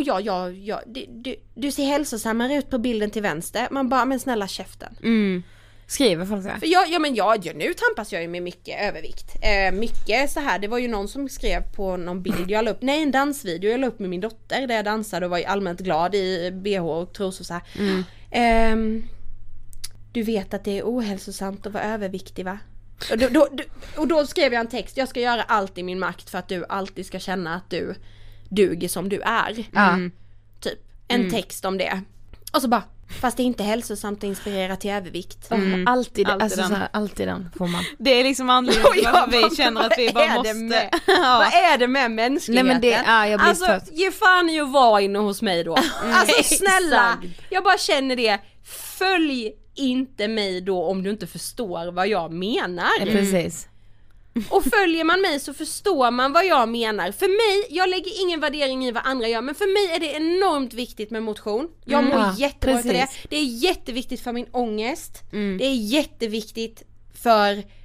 du ser hälsosammare ut på bilden till vänster. Man bara, men snälla käften. Skriver folk så här. För nu tampas jag ju med mycket övervikt. Mycket så här, det var ju någon som skrev på någon bild jag la upp, en dansvideo jag la upp med min dotter där jag dansade och var allmänt glad i BH och trosor så här. Du vet att det är ohälsosamt att vara överviktig, va? Och då skrev jag en text: jag ska göra allt i min makt för att du alltid ska känna att du duger som du är. Typ en text om det. Och så bara, fast det är inte hälsosamt att inspirera till övervikt. Alltid den får man. Det är liksom anledningen varför vi känner att vi bara måste. Vad är det med mänskligheten? Nej, men jag blir alltså, ge fan i att vara inne hos mig då. Alltså snälla, jag bara känner det. Följ inte mig då om du inte förstår vad jag menar. Precis. Och följer man mig så förstår man vad jag menar. För mig, jag lägger ingen värdering i vad andra gör, men för mig är det enormt viktigt med motion. Jag mår jättebra för det. Det är jätteviktigt för min ångest. Det är jätteviktigt för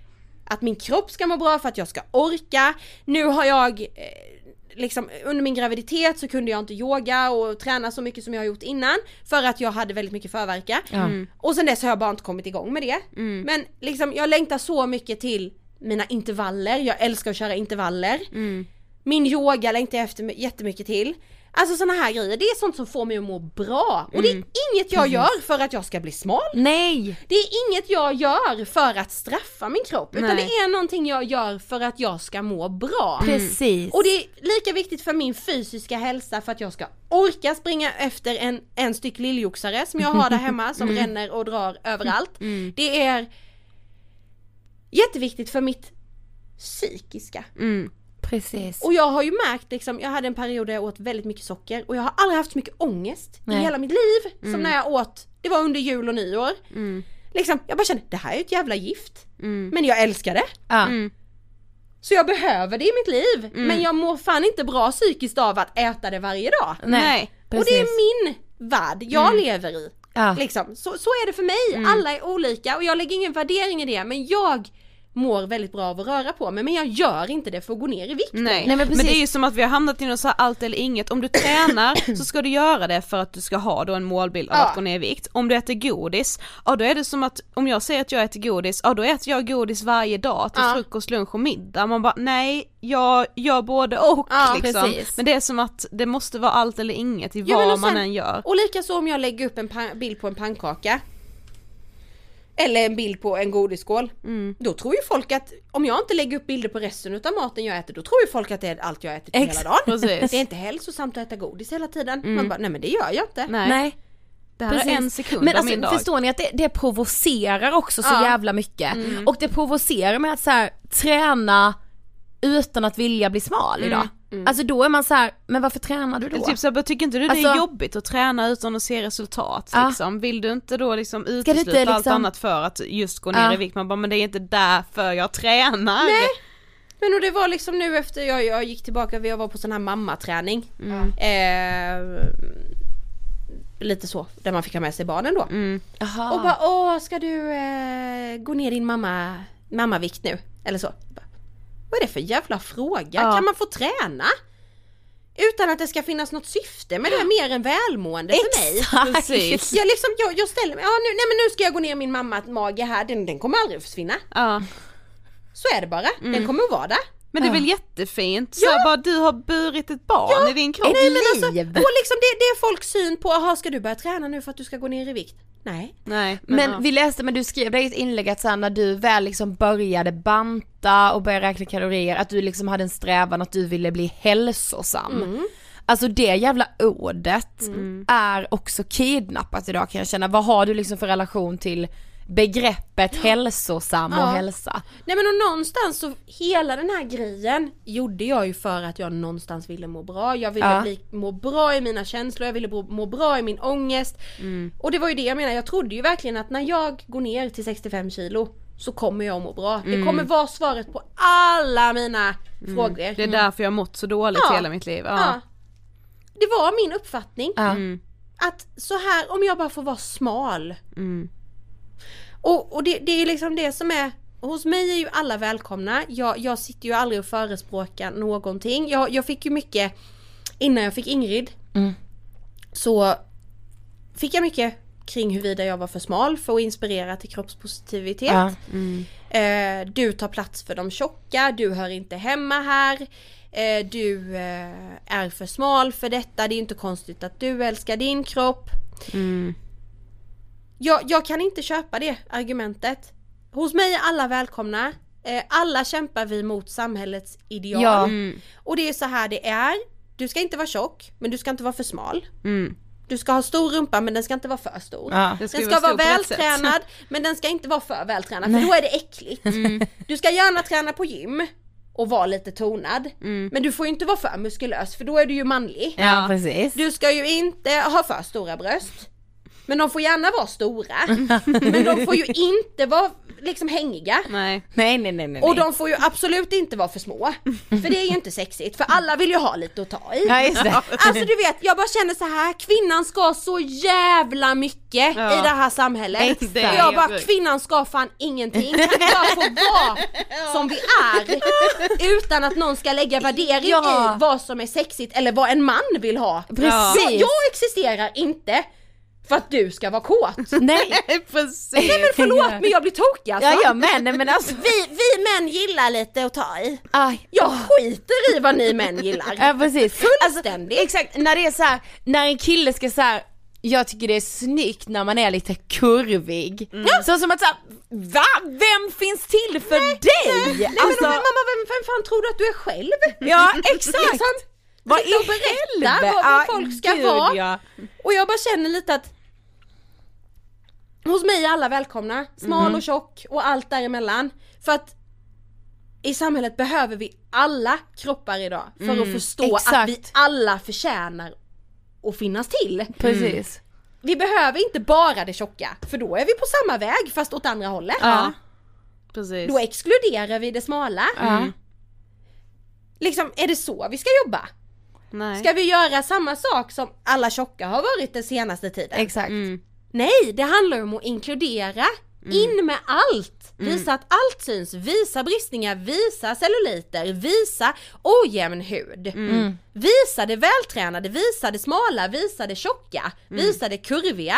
att min kropp ska må bra, för att jag ska orka. Nu har jag liksom under min graviditet så kunde jag inte yoga och träna så mycket som jag har gjort innan, för att jag hade väldigt mycket förvärka. Och sen dess har jag bara inte kommit igång med det. Men liksom jag längtar så mycket till mina intervaller. Jag älskar att köra intervaller. Min yoga längtar jag efter jättemycket till. Alltså såna här grejer, det är sånt som får mig att må bra. Och det är inget jag gör för att jag ska bli smal. Nej. Det är inget jag gör för att straffa min kropp. Utan det är någonting jag gör för att jag ska må bra. Precis. Och det är lika viktigt för min fysiska hälsa, för att jag ska orka springa efter en styck lilljoxare som jag har där hemma som ränner och drar överallt. Det är jätteviktigt för mitt psykiska. Precis. Och jag har ju märkt liksom, jag hade en period där jag åt väldigt mycket socker, och jag har aldrig haft så mycket ångest i hela mitt liv som när jag åt, det var under jul och nyår. Liksom, jag bara kände, det här är ett jävla gift. Men jag älskar det. Så jag behöver det i mitt liv. Men jag mår fan inte bra psykiskt av att äta det varje dag. Nej. Och det är min värld jag lever i. Liksom. Så är det för mig. Alla är olika och jag lägger ingen värdering i det. Men jag mår väldigt bra av att röra på mig, men jag gör inte det för att gå ner i vikt. Nej men det är ju som att vi har hamnat i något så här allt eller inget. Om du tränar så ska du göra det för att du ska ha då en målbild av att gå ner i vikt. Om du äter godis, då är det som att om jag säger att jag äter godis, då äter jag godis varje dag till frukost, lunch och middag. Man bara, nej, jag gör både och liksom. Precis. Men det är som att det måste vara allt eller inget i vad man än gör. Och lika så om jag lägger upp en bild på en pannkaka eller en bild på en godisskål, då tror ju folk att om jag inte lägger upp bilder på resten av maten jag äter, då tror ju folk att det är allt jag äter hela dagen. Precis. Det är inte hälsosamt att äta godis hela tiden. Man bara, nej men det gör jag inte. Nej. Det här är en sekund men av min dag. Förstår ni att det provocerar också så jävla mycket. Och det provocerar med att så här, träna utan att vilja bli smal idag. Alltså då är man så här, men varför tränar du då? Typ så jag tycker inte du det är jobbigt att träna utan att se resultat liksom? Vill du inte då liksom utesluta allt annat för att just gå ner i vikt? Man bara, men det är inte därför jag tränar. Nej. Men och det var liksom nu efter jag gick tillbaka, jag var på sån här mammaträning. Lite så, där man fick ha med sig barnen då. Och bara, ska du gå ner din mammavikt nu? Eller så. Vad är det för jävla fråga? Kan man få träna? Utan att det ska finnas något syfte med det är mer än välmående för mig. Precis. Jag ställer mig, nu ska jag gå ner min mammas mage här, den kommer aldrig att försvinna. Så är det bara, den kommer att vara där. Men det är väl jättefint, så bara du har burit ett barn i din kropp. Nej, men alltså, och liksom det är folks syn på, ska du börja träna nu för att du ska gå ner i vikt? Nej. Men vi läste, men du skrev det i ett inlägg att sen när du väl liksom började banta och började räkna kalorier, att du liksom hade en strävan att du ville bli hälsosam. Alltså det jävla ordet är också kidnappat idag, kan jag känna. Vad har du liksom för relation till begreppet hälsosam och hälsa? Nej, men och någonstans så hela den här grejen gjorde jag ju för att jag någonstans ville må bra. Jag ville må bra i mina känslor, jag ville må bra i min ångest. Och det var ju det jag menar, jag trodde ju verkligen att när jag går ner till 65 kilo så kommer jag må bra. Det kommer vara svaret på alla mina frågor. Det är därför jag har mått så dåligt hela mitt liv. Det var min uppfattning att så här, om jag bara får vara smal. Och det är liksom det som är, hos mig är ju alla välkomna. Jag sitter ju aldrig och förespråkar någonting. Jag fick ju mycket, innan jag fick Ingrid så fick jag mycket kring huruvida jag var för smal för att inspirera till kroppspositivitet. Du tar plats för de tjocka, du hör inte hemma här. Du är för smal för detta, det är inte konstigt att du älskar din kropp. Jag kan inte köpa det argumentet. Hos mig är alla välkomna. Alla kämpar vi mot samhällets ideal. Och det är så här det är. Du ska inte vara tjock, men du ska inte vara för smal. Du ska ha stor rumpa, men den ska inte vara för stor. Den ska vara vältränad, men den ska inte vara för vältränad. För då är det äckligt. Du ska gärna träna på gym och vara lite tonad. Men du får ju inte vara för muskulös, för då är du ju manlig. Ja, precis. Du ska ju inte ha för stora bröst. Men de får gärna vara stora. Men de får ju inte vara liksom hängiga. Nej. Och de får ju absolut inte vara för små. För det är ju inte sexigt. För alla vill ju ha lite att ta i. Ja, just det. Alltså du vet, jag bara känner så här. Kvinnan ska så jävla mycket i det här samhället. Och jag bara, kvinnan ska fan ingenting. Kan bara få vara som vi är utan att någon ska lägga värdering i vad som är sexigt eller vad en man vill ha. Precis. Jag existerar inte för att du ska vara kåt. Nej, precis. Nej men förlåt, men jag blir tokig alltså. Ja, jag men alltså vi män gillar lite att ta i. aj. Jag skiter i vad ni män gillar. Ja, precis. Fullständigt. Alltså, exakt, när det är så här, när en kille ska så här, jag tycker det är snyggt när man är lite kurvig. Så som att så här, va? Vem finns till för dig? Nej, Alltså, men mamma, vem fan tror du att du är själv? ja, exakt. Liksom, Vad sitta och berätta vad folk ska vara. Ja. Och jag bara känner lite att hos mig är alla välkomna, smal och tjock och allt däremellan. För att i samhället behöver vi alla kroppar idag för att förstå exakt. att vi alla förtjänar att finnas till. Precis. Vi behöver inte bara det tjocka, för då är vi på samma väg fast åt andra hållet. Ja. Precis. Då exkluderar vi det smala. Ja. Liksom, är det så vi ska jobba? Nej. Ska vi göra samma sak som alla tjocka har varit den senaste tiden? Exakt. Nej, det handlar om att inkludera. In med allt. Visa att allt syns. Visa bristningar, visa celluliter, visa ojämn hud. Visa det vältränade, visa det smala, visa det tjocka, visa det kurviga.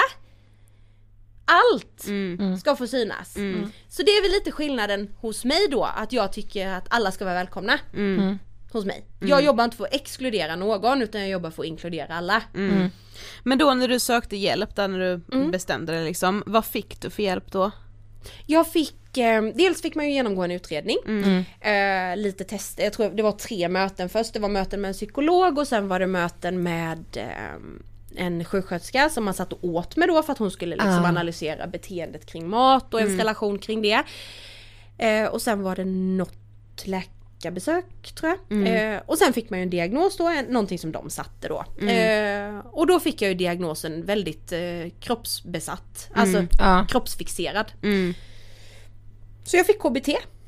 Allt ska få synas. Så det är väl lite skillnaden hos mig då, att jag tycker att alla ska vara välkomna. Hos mig. Jag jobbar inte för att exkludera någon, utan jag jobbar för att inkludera alla. Men då när du sökte hjälp, där när du bestämde dig liksom, vad fick du för hjälp då? Jag fick, dels fick man ju genomgå en utredning, lite tester, jag tror det var 3 möten först. Det var möten med en psykolog och sen var det möten med en sjuksköterska som man satt och åt med då, för att hon skulle liksom analysera beteendet kring mat och ens relation kring det. Och sen var det något läkarbesök tror jag. Och sen fick man ju en diagnos då, någonting som de satte då. Och då fick jag ju diagnosen väldigt kroppsbesatt, alltså kroppsfixerad. Så jag fick KBT.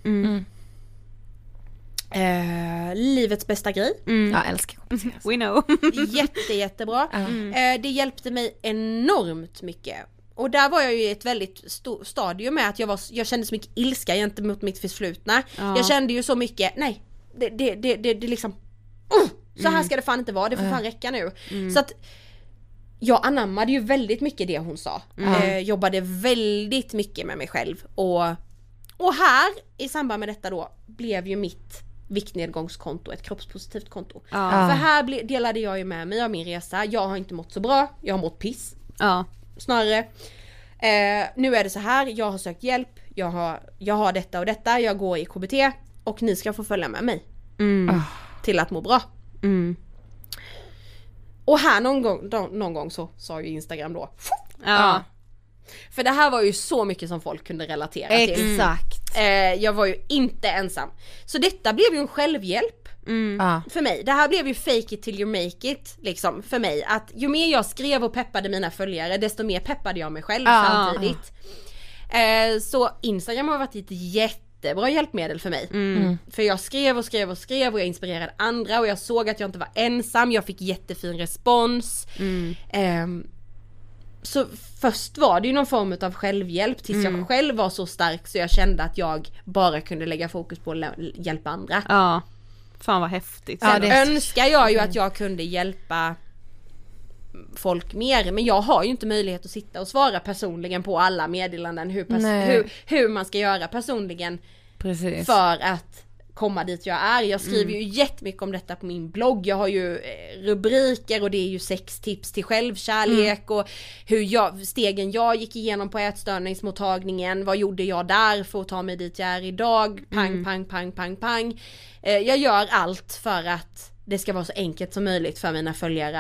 Livets bästa grej. Jag älskar KBT. We know. Jättebra. Det hjälpte mig enormt mycket. Och där var jag ju i ett väldigt stadium med att jag kände så mycket ilska gentemot mitt förflutna. Jag kände ju så mycket, nej, det liksom så här ska det fan inte vara, det får fan räcka nu. Så att jag anammade ju väldigt mycket det hon sa. Jobbade väldigt mycket med mig själv. Och här i samband med detta då blev ju mitt viktnedgångskonto ett kroppspositivt konto. För här delade jag ju med mig av min resa. Jag har inte mått så bra, jag har mått piss. Snarare. Nu är det så här, jag har sökt hjälp, jag har detta och detta, jag går i KBT och ni ska få följa med mig till att må bra. Och här någon gång så sa ju Instagram då. För det här var ju så mycket som folk kunde relatera till. Exakt. Jag var ju inte ensam. Så detta blev ju en självhjälp för mig. Det här blev ju fake it till you make it liksom, för mig. Att ju mer jag skrev och peppade mina följare, desto mer peppade jag mig själv samtidigt. Så Instagram har varit ett jättebra hjälpmedel för mig. För jag skrev och jag inspirerade andra och jag såg att jag inte var ensam. Jag fick jättefin respons. Så först var det ju någon form av självhjälp tills jag själv var så stark så jag kände att jag bara kunde lägga fokus på att hjälpa andra. Ja, fan vad häftigt. Sen önskar jag ju att jag kunde hjälpa folk mer, men jag har ju inte möjlighet att sitta och svara personligen på alla meddelanden hur man ska göra personligen. Precis. För att komma dit jag är. Jag skriver ju jättemycket om detta på min blogg. Jag har ju rubriker och det är ju 6 tips till självkärlek och stegen jag gick igenom på ätstörningsmottagningen. Vad gjorde jag där för att ta mig dit jag är idag? Pang. Jag gör allt för att det ska vara så enkelt som möjligt för mina följare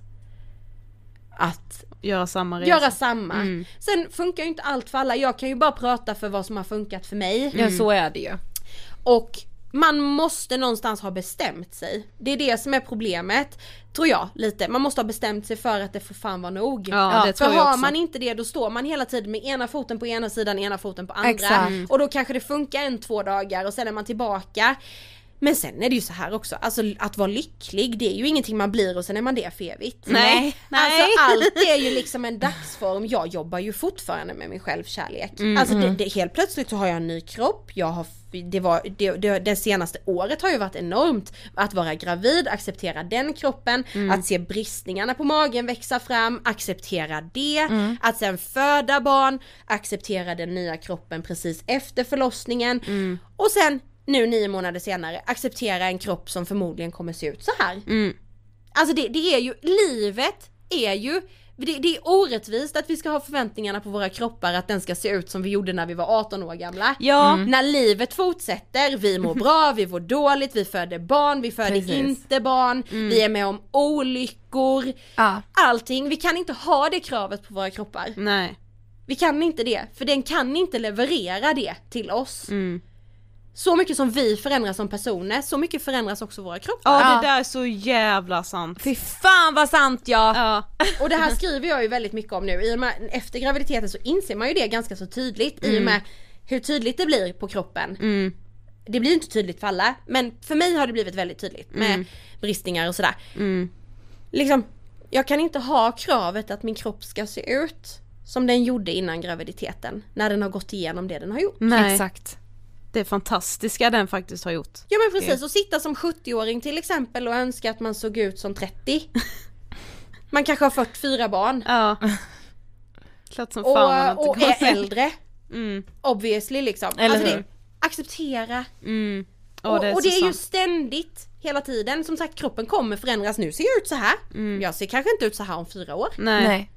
att göra samma resa. Sen funkar ju inte allt för alla. Jag kan ju bara prata för vad som har funkat för mig. Ja, så är det ju. Och man måste någonstans ha bestämt sig. Det är det som är problemet, tror jag, lite. Man måste ha bestämt sig för att det får fan vara nog. Det tror för jag har också. man inte det, då står man hela tiden med ena foten på ena sidan, ena foten på andra. Exakt. Och då kanske det funkar 1-2 dagar och sen är man tillbaka. Men sen är det ju så här också, alltså att vara lycklig, det är ju ingenting man blir och sen är man det för evigt. Nej. Alltså allt är ju liksom en dagsform. Jag jobbar ju fortfarande med min självkärlek. Alltså helt plötsligt så har jag en ny kropp. Det senaste året har ju varit enormt att vara gravid, acceptera den kroppen, att se bristningarna på magen växa fram, acceptera det, att sen föda barn, acceptera den nya kroppen precis efter förlossningen och sen nu 9 månader senare acceptera en kropp som förmodligen kommer se ut så här. Alltså det är ju, livet är ju, det är orättvist att vi ska ha förväntningarna på våra kroppar att den ska se ut som vi gjorde när vi var 18 år gamla. Ja. När livet fortsätter, vi mår bra, vi mår dåligt, vi föder barn, vi föder inte barn, vi är med om olyckor, allting. Vi kan inte ha det kravet på våra kroppar. Nej. Vi kan inte det, för den kan inte leverera det till oss. Så mycket som vi förändras som personer, så mycket förändras också våra kroppar. Ja, det där är så jävla sant. Fy fan vad sant Ja. Och det här skriver jag ju väldigt mycket om nu. I och med, efter graviditeten så inser man ju det ganska så tydligt. I och med hur tydligt det blir på kroppen. Det blir inte tydligt för alla, men för mig har det blivit väldigt tydligt. Med bristningar och sådär. Liksom, jag kan inte ha kravet att min kropp ska se ut som den gjorde innan graviditeten. När den har gått igenom det den har gjort. Nej. Exakt. Det fantastiska den faktiskt har gjort. Ja men precis, och sitta som 70-åring till exempel och önska att man såg ut som 30. Man kanske har 44 barn. Ja. Klart som fan och är äldre. Obviously liksom. Eller alltså hur? Acceptera. Och det är ju ständigt hela tiden. Som sagt, kroppen kommer förändras. Nu ser jag ut så här. Jag ser kanske inte ut så här om 4 år. Nej.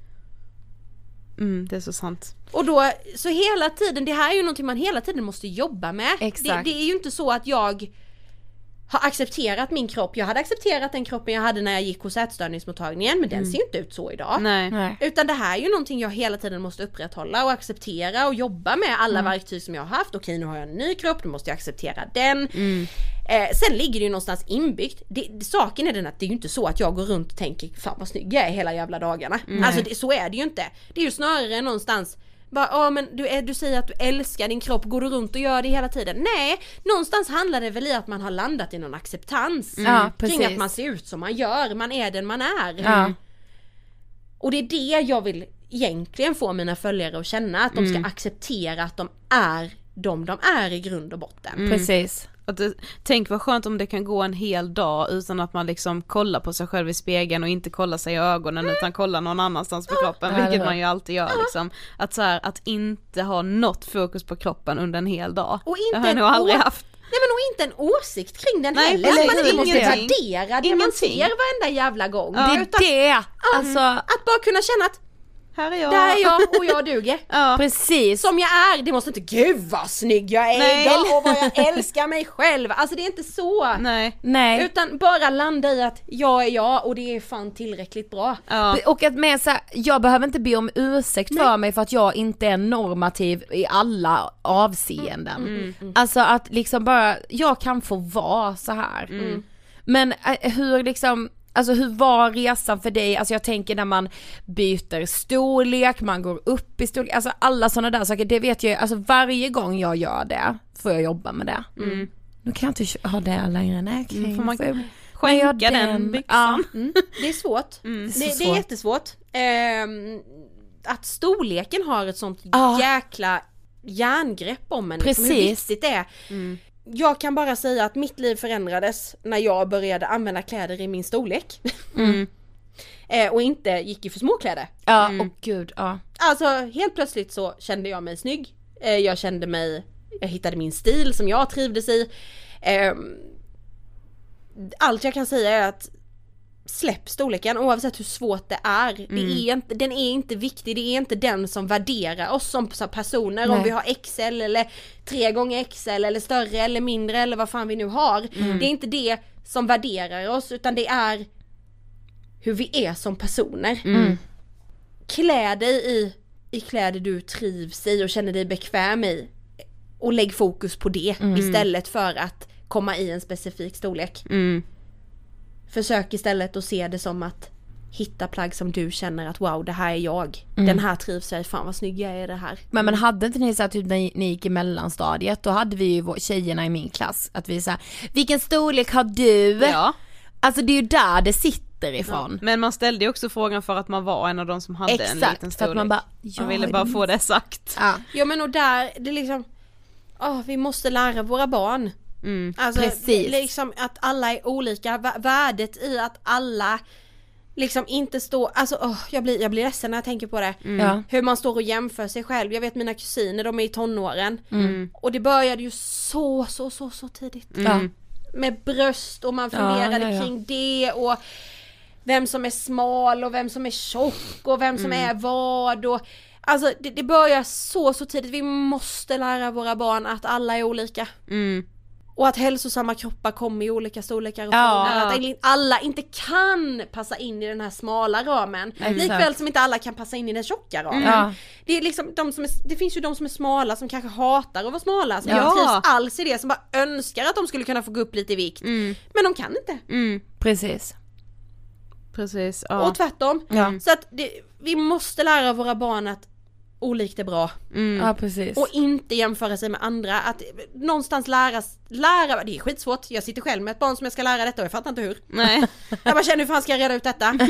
Det är så sant. Och då, så hela tiden, det här är ju någonting man hela tiden måste jobba med. Exakt. Det är ju inte så att jag har accepterat min kropp. Jag hade accepterat den kroppen jag hade när jag gick hos ätstörningsmottagningen, men den ser ju inte ut så idag. Nej. Utan det här är ju någonting jag hela tiden måste upprätthålla och acceptera och jobba med alla verktyg som jag har haft. Okej, nu har jag en ny kropp, nu måste jag acceptera den. Sen ligger det ju någonstans inbyggt. Saken är den att det är ju inte så att jag går runt och tänker fan vad snygg jag är hela jävla dagarna. Alltså så är det ju inte. Det är ju snarare någonstans bara, men du säger att du älskar din kropp, går du runt och gör det hela tiden? Nej, någonstans handlar det väl i att man har landat i någon acceptans kring att man ser ut som man gör, man är den man är. Och det är det jag vill egentligen få mina följare att känna, att de ska acceptera att de är de är i grund och botten. Precis. Tänk vad skönt om det kan gå en hel dag utan att man liksom kollar på sig själv i spegeln och inte kollar sig i ögonen utan kollar någon annanstans på kroppen, vilket man ju alltid gör liksom. Att så här, att inte ha något fokus på kroppen under en hel dag. Och det har jag nog aldrig haft. Nej men och inte en åsikt kring den heller. Eller Att man inte måste ingenting. värdera det man ser varenda jävla gång. Det är det. Alltså, att bara kunna känna att här är jag. där är jag och jag duger. precis. Som jag är, det måste inte, gud vad snygg jag är idag och vad jag älskar mig själv. Alltså det är inte så. Nej. Utan bara landa i att jag är jag och det är fan tillräckligt bra. Och att med så här, jag behöver inte be om ursäkt för mig för att jag inte är normativ i alla avseenden. Alltså att liksom bara, jag kan få vara så här. Men hur liksom, alltså hur var resan för dig? Alltså jag tänker när man byter storlek, man går upp i storlek, alltså alla sådana där saker, det vet jag, alltså varje gång jag gör det får jag jobba med det. Nu kan jag inte ha det längre, nej. Får man skänka den byxan? Det är svårt. Det är jättesvårt. Att storleken har ett sånt jäkla järngrepp om en. Liksom, hur viktigt det är. Jag kan bara säga att mitt liv förändrades när jag började använda kläder i min storlek. Och inte gick i för små kläder. Alltså helt plötsligt så kände jag mig snygg. Jag hittade min stil som jag trivdes i. Allt jag kan säga är att släpp storleken oavsett hur svårt det är. Den är inte viktig. Det är inte den som värderar oss som personer. Nej. Om vi har XL eller 3XL eller större eller mindre eller vad fan vi nu har. Det är inte det som värderar oss, utan det är hur vi är som personer. Klä dig i kläder du trivs i och känner dig bekväm i. Och lägg fokus på det istället för att komma i en specifik storlek. Försök istället att se det som att hitta plagg som du känner att wow, det här är jag. Den här trivs jag i, fan vad snygg jag är i det här. Men hade inte ni så här, typ när ni gick i mellanstadiet, då hade vi ju tjejerna i min klass att vi så här, vilken storlek har du? Ja. Alltså det är ju där det sitter ifrån. Ja. Men man ställde ju också frågan för att man var en av de som hade en liten storlek. För att man bara, man ville bara få det sagt. Ja men och där, det är liksom, vi måste lära våra barn. Alltså precis. liksom att alla är olika, värdet i att alla liksom inte står, alltså jag blir ledsen när jag tänker på det. Hur man står och jämför sig själv. Jag vet mina kusiner, de är i tonåren. Och det började ju så tidigt. Med bröst och man funderade kring det och vem som är smal och vem som är tjock och vem som är vad och alltså det börjar så tidigt. Vi måste lära våra barn att alla är olika. Och att hälsosamma kroppar kommer i olika storlekar och att alla inte kan passa in i den här smala ramen. Likväl som inte alla kan passa in i den tjocka ramen. Det är liksom det finns ju de som är smala som kanske hatar att vara smala, som inte trivs alls i det, som bara önskar att de skulle kunna få gå upp lite i vikt. Men de kan inte. Precis. Och tvärtom. Så att vi måste lära våra barn att olikt är bra. Ja, precis. Och inte jämföra sig med andra. Att någonstans lära, det är skitsvårt. Jag sitter själv med ett barn som jag ska lära detta och jag fattar inte hur. Nej. Jag bara känner, hur fan ska jag reda ut detta?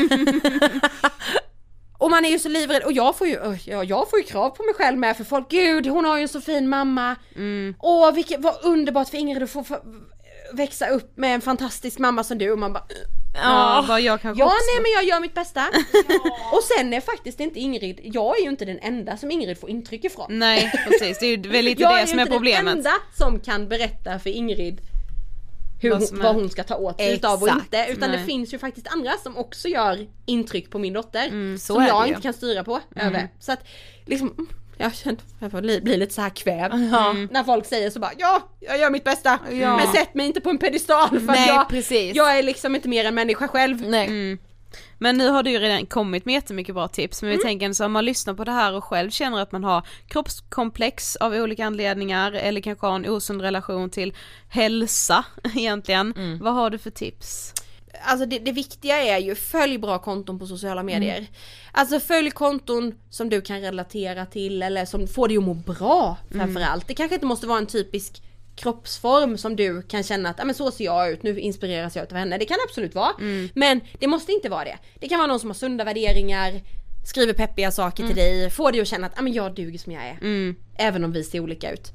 Och man är ju så livrädd. Och jag får ju krav på mig själv med, för folk, gud, hon har ju en så fin mamma. Åh, vad underbart för Ingrid att få växa upp med en fantastisk mamma som du. Och man bara... jag kanske också. Nej, men jag gör mitt bästa. Och sen är faktiskt inte Ingrid, jag är ju inte den enda som Ingrid får intryck ifrån. Nej, precis, det är ju väl lite det som är problemet. Jag är inte den enda som kan berätta för Ingrid vad hon ska ta åt sig utav och inte. Utan det finns ju faktiskt andra som också gör intryck på min dotter, som jag inte kan styra på över. Så att liksom... Jag blir lite så här kväv när folk säger så bara, jag gör mitt bästa, men sätt mig inte på en pedestal, för jag är liksom inte mer än människa själv. Men nu har du ju redan kommit med jättemycket bra tips, men vi tänker så om man lyssnar på det här och själv känner att man har kroppskomplex av olika anledningar, eller kanske har en osund relation till hälsa egentligen, vad har du för tips? Alltså det viktiga är ju, följ bra konton på sociala medier. Alltså följ konton som du kan relatera till, eller som får dig att må bra framförallt. Det kanske inte måste vara en typisk kroppsform som du kan känna att men så ser jag ut, nu inspireras jag av henne. Det kan absolut vara, men det måste inte vara det. Det kan vara någon som har sunda värderingar, skriver peppiga saker till dig, får dig att känna att men jag duger som jag är, även om vi ser olika ut.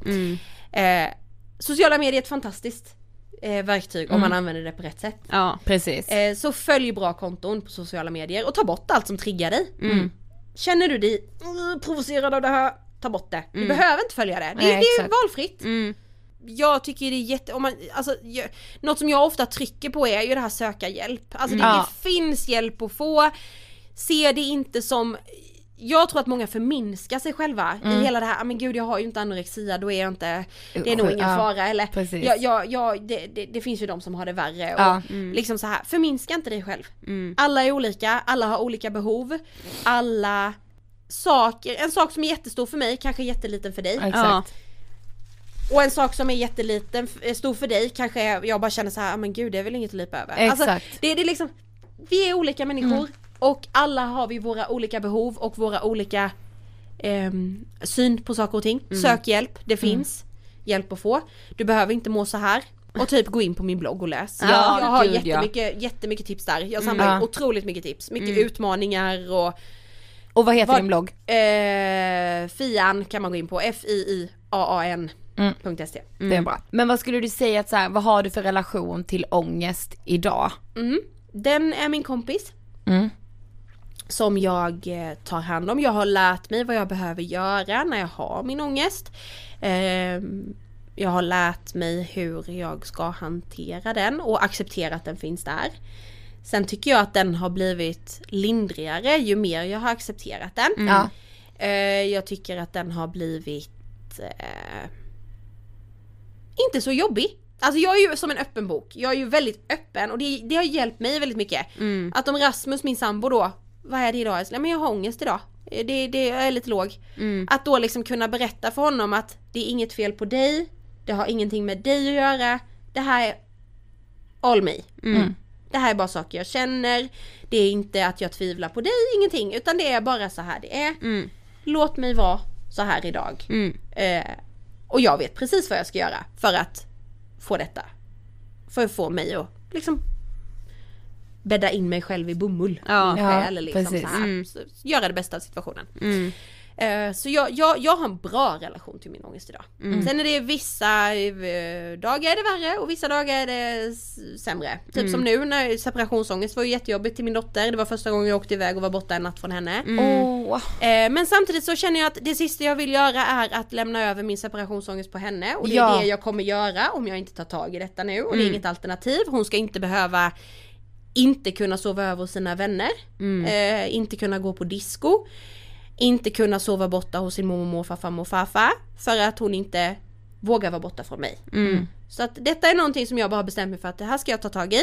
Sociala medier är ett fantastiskt verktyg om man använder det på rätt sätt. Ja, precis. Så följ bra konton på sociala medier och ta bort allt som triggar dig. Känner du dig provocerad av det här, ta bort det. Du behöver inte följa det. Det är valfritt. Jag tycker det är något som jag ofta trycker på är ju det här söka hjälp. Alltså det finns hjälp att få. Se det inte som... Jag tror att många förminskar sig själva i hela det här, men gud, jag har ju inte anorexia, då är jag inte, det är nog ingen fara, eller det finns ju de som har det värre och liksom så här, förminska inte dig själv. Alla är olika, alla har olika behov, alla saker, en sak som är jättestor för mig kanske är jätteliten för dig. Exakt. Och en sak som är jätteliten, stor för dig kanske jag bara känner så här, men gud, det är väl inget att lipa över. Exakt. Alltså, det är liksom, vi är olika människor. Och alla har vi våra olika behov och våra olika syn på saker och ting. Sök hjälp, det finns hjälp att få. Du behöver inte må så här. Och typ gå in på min blogg och läs. Jag har jättemycket tips där. Jag samlar otroligt mycket tips. Mycket utmaningar och vad heter din blogg? Fian kan man gå in på. fiaan.se. Det är bra. Men vad skulle du säga att så här, vad har du för relation till ångest idag? Den är min kompis. Som jag tar hand om. Jag har lärt mig vad jag behöver göra när jag har min ångest. Jag har lärt mig hur jag ska hantera den och acceptera att den finns där. Sen tycker jag att den har blivit lindrigare ju mer jag har accepterat den. Jag tycker att den har blivit inte så jobbig. Alltså jag är ju som en öppen bok. Jag är ju väldigt öppen och det har hjälpt mig väldigt mycket. Att om Rasmus, min sambo då, vad är det idag? Men jag har ångest idag. Det är lite låg. Att då liksom kunna berätta för honom att det är inget fel på dig. Det har ingenting med dig att göra. Det här är all me. Det här är bara saker jag känner. Det är inte att jag tvivlar på dig, ingenting. Utan det är bara så här det är. Låt mig vara så här idag. Och jag vet precis vad jag ska göra för att få detta. För att få mig att liksom bädda in mig själv i bomull. Eller liksom så här. Så göra det bästa av situationen. Så jag har en bra relation till min ångest idag. Sen är det vissa dagar är det värre och vissa dagar är det sämre. Typ som nu när separationsångest var ju jättejobbigt till min dotter. Det var första gången jag åkte iväg och var borta en natt från henne. Men samtidigt så känner jag att det sista jag vill göra är att lämna över min separationsångest på henne. Och det är det jag kommer göra om jag inte tar tag i detta nu. Och det är inget alternativ. Hon ska inte behöva inte kunna sova över hos sina vänner. Inte kunna gå på disco. Inte kunna sova borta hos sin mormor, farfar och farfar. För att hon inte vågar vara borta från mig. Så att detta är någonting som jag bara har bestämt mig för att det här ska jag ta tag i.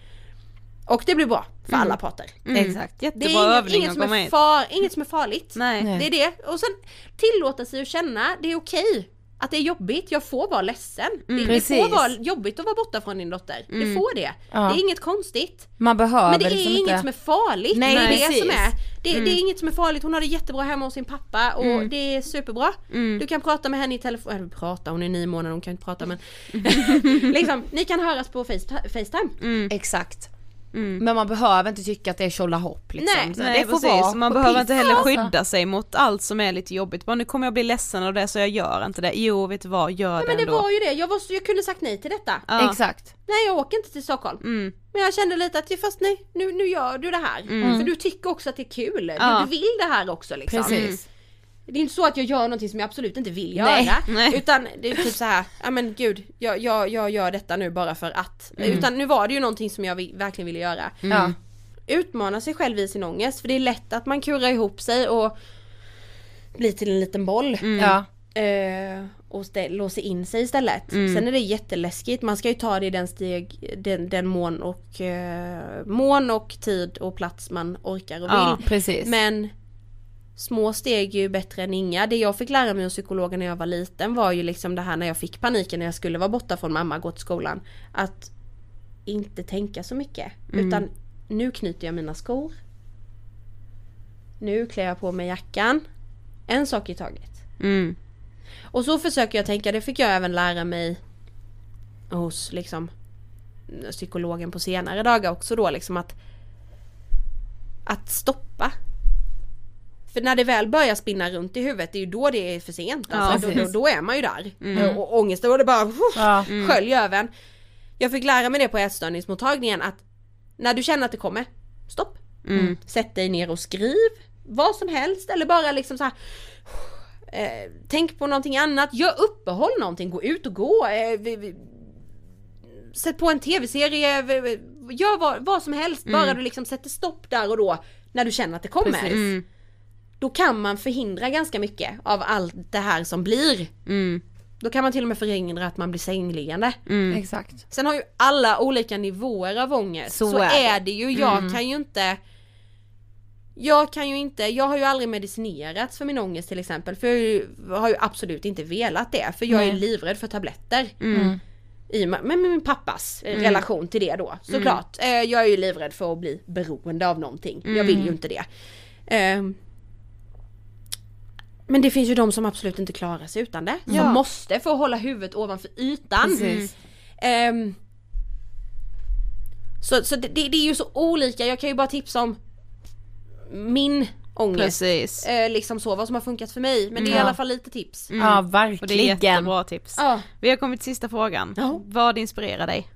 Och det blir bra för alla parter. Exakt. Jättebra det är övning inget som är farligt. Nej. Det är det. Och sen tillåta sig att känna, det är okej. Att det är jobbigt, jag får vara ledsen. Det får vara jobbigt att vara borta från din dotter. Det får det. Det är inget konstigt. Man behöver men det är liksom inget inte... som är farligt. Nej, det är precis. det som är. Det är inget som är farligt. Hon har det jättebra hemma hos sin pappa. Och det är superbra. Du kan prata med henne i telefon. Eller prata, hon är 9 månader, hon kan inte prata. Men liksom, ni kan höras på FaceTime. Exakt. Men man behöver inte tycka att det är tjolahopp liksom. Nej, det får precis. vara. Man behöver inte heller skydda sig mot allt som är lite jobbigt. Bara nu kommer jag bli ledsen av det så jag gör inte det. Jo, vet du vad, gör det men det ändå. var ju det. Jag kunde sagt nej till detta. Exakt. Nej, jag åker inte till Stockholm. Men jag kände lite att fast nu gör du det här. För du tycker också att det är kul. Du vill det här också liksom. Precis. Det är inte så att jag gör någonting som jag absolut inte vill göra. Nej. Utan det är typ så här, ja men gud, jag gör detta nu bara för att. Utan nu var det ju någonting som jag verkligen ville göra. Utmana sig själv i sin ångest. För det är lätt att man kurar ihop sig och blir till en liten boll. Och låser in sig istället. Sen är det jätteläskigt. Man ska ju ta det i den mån och tid och plats man orkar och vill. Precis. Men små steg är ju bättre än inga. Det jag fick lära mig av psykologen när jag var liten var ju liksom det här när jag fick paniken när jag skulle vara borta från mamma och gå till skolan. Att inte tänka så mycket. Utan nu knyter jag mina skor. Nu klär jag på mig jackan. En sak i taget. Och så försöker jag tänka, det fick jag även lära mig hos liksom psykologen på senare dagar också då liksom att stoppa. För när det väl börjar spinna runt i huvudet, det är ju då det är för sent. Alltså, då är man ju där. Och ångesten, och det bara sköljer över en. Jag fick lära mig det på ätstörningsmottagningen att när du känner att det kommer, stopp. Sätt dig ner och skriv vad som helst. Eller bara liksom så här, tänk på någonting annat. Gör uppehåll någonting. Gå ut och gå. Sätt på en tv-serie. Gör vad som helst. Bara du liksom sätter stopp där och då när du känner att det kommer. Då kan man förhindra ganska mycket av allt det här som blir. Då kan man till och med förhindra att man blir sängliggande. Exakt. Sen har ju alla olika nivåer av ångest. Så är det ju. Jag har ju aldrig medicinerats för min ångest till exempel. För jag har ju absolut inte velat det. För jag är livrädd för tabletter. Med min pappas relation till det då. Såklart. Jag är ju livrädd för att bli beroende av någonting. Jag vill ju inte det. Men det finns ju de som absolut inte klarar sig utan det. Som måste få hålla huvudet ovanför ytan. Så det är ju så olika. Jag kan ju bara tipsa om min ångest. Liksom så, vad som har funkat för mig. Men det är i alla fall lite tips. Ja, verkligen. Och det är jättebra tips. Vi har kommit till sista frågan. Vad inspirerar dig?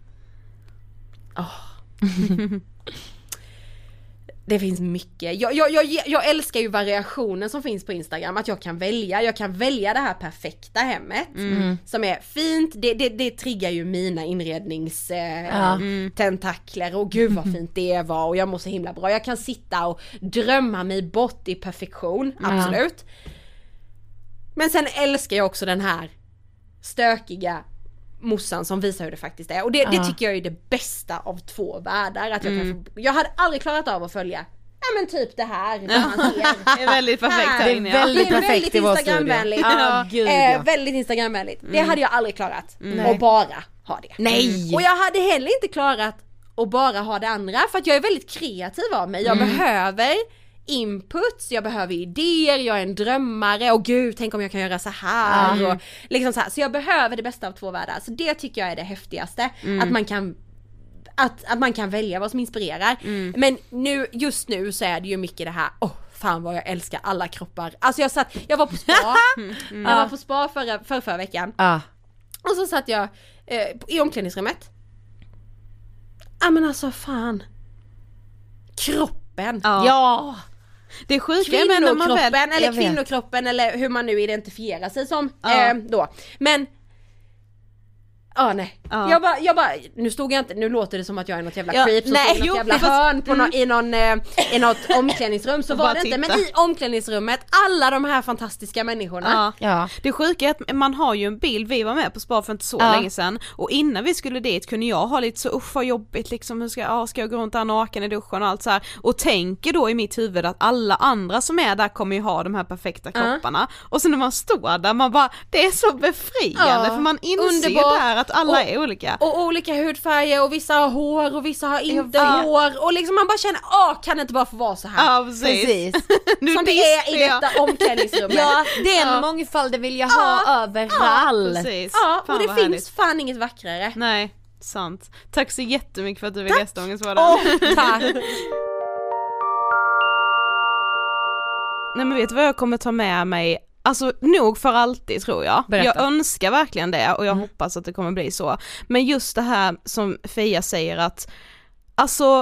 Det finns mycket. Jag älskar ju variationen som finns på Instagram. Att jag kan välja det här perfekta hemmet. Som är fint. Det triggar ju mina inredningstentakler. Och gud vad fint det var. Och jag mår så himla bra. Jag kan sitta och drömma mig bort i perfektion. Absolut. Men sen älskar jag också den här stökiga mossan som visar hur det faktiskt är. Och det tycker jag är det bästa av två världar. Att jag hade aldrig klarat av att följa men typ det här. Det är väldigt perfekt här inne. Det är väldigt perfekt i vår Instagramvänligt. Väldigt Instagramvänligt. Det hade jag aldrig klarat. Och bara ha det. Nej. Och jag hade heller inte klarat och bara ha det andra, för att jag är väldigt kreativ av mig. Jag behöver inputs, jag behöver idéer, jag är en drömmare och gud, tänk om jag kan göra så här och liksom så här. Så jag behöver det bästa av två världar. Så det tycker jag är det häftigaste, att man kan välja vad som inspirerar. Men just nu så är det ju mycket det här, fan vad jag älskar alla kroppar. Alltså jag var på spa. Jag var på spa förra veckan. Och så satt jag i omklädningsrummet. Men alltså fan. Kroppen. Ja. Det är sjukt. Kvinnokroppen eller kvinnokroppen eller hur man nu identifierar sig som då. Men nej. Jag bara, nu låter det som att jag är något jävla creep som stod i något jävla hörn på i något omklädningsrum, så var det inte, men i omklädningsrummet alla de här fantastiska människorna. Det sjuka är att man har ju en bild, vi var med på spa för inte så länge sedan, och innan vi skulle dit kunde jag ha lite så vad jobbigt liksom, hur ska jag gå runt där naken i duschen och allt så här, och tänker då i mitt huvud att alla andra som är där kommer ju ha de här perfekta kropparna, och så när man står där, man bara, det är så befriande för man inser där att alla är olika. Och olika hudfärger, och vissa har hår och vissa har inte hår, och liksom man bara känner, kan det inte bara få vara så här? Ja, precis. Som det är i detta omklädningsrummet. Ja, den mångfalden vill jag ha överallt. Precis. Och det finns fan inget vackrare. Nej, sant. Tack så jättemycket för att du vill gästa Ångestpodden. Tack. Nej, men vet du vad jag kommer ta med mig? Alltså nog för alltid, tror jag. Berätta. Jag önskar verkligen det, och jag hoppas att det kommer bli så. Men just det här som Fia säger, att alltså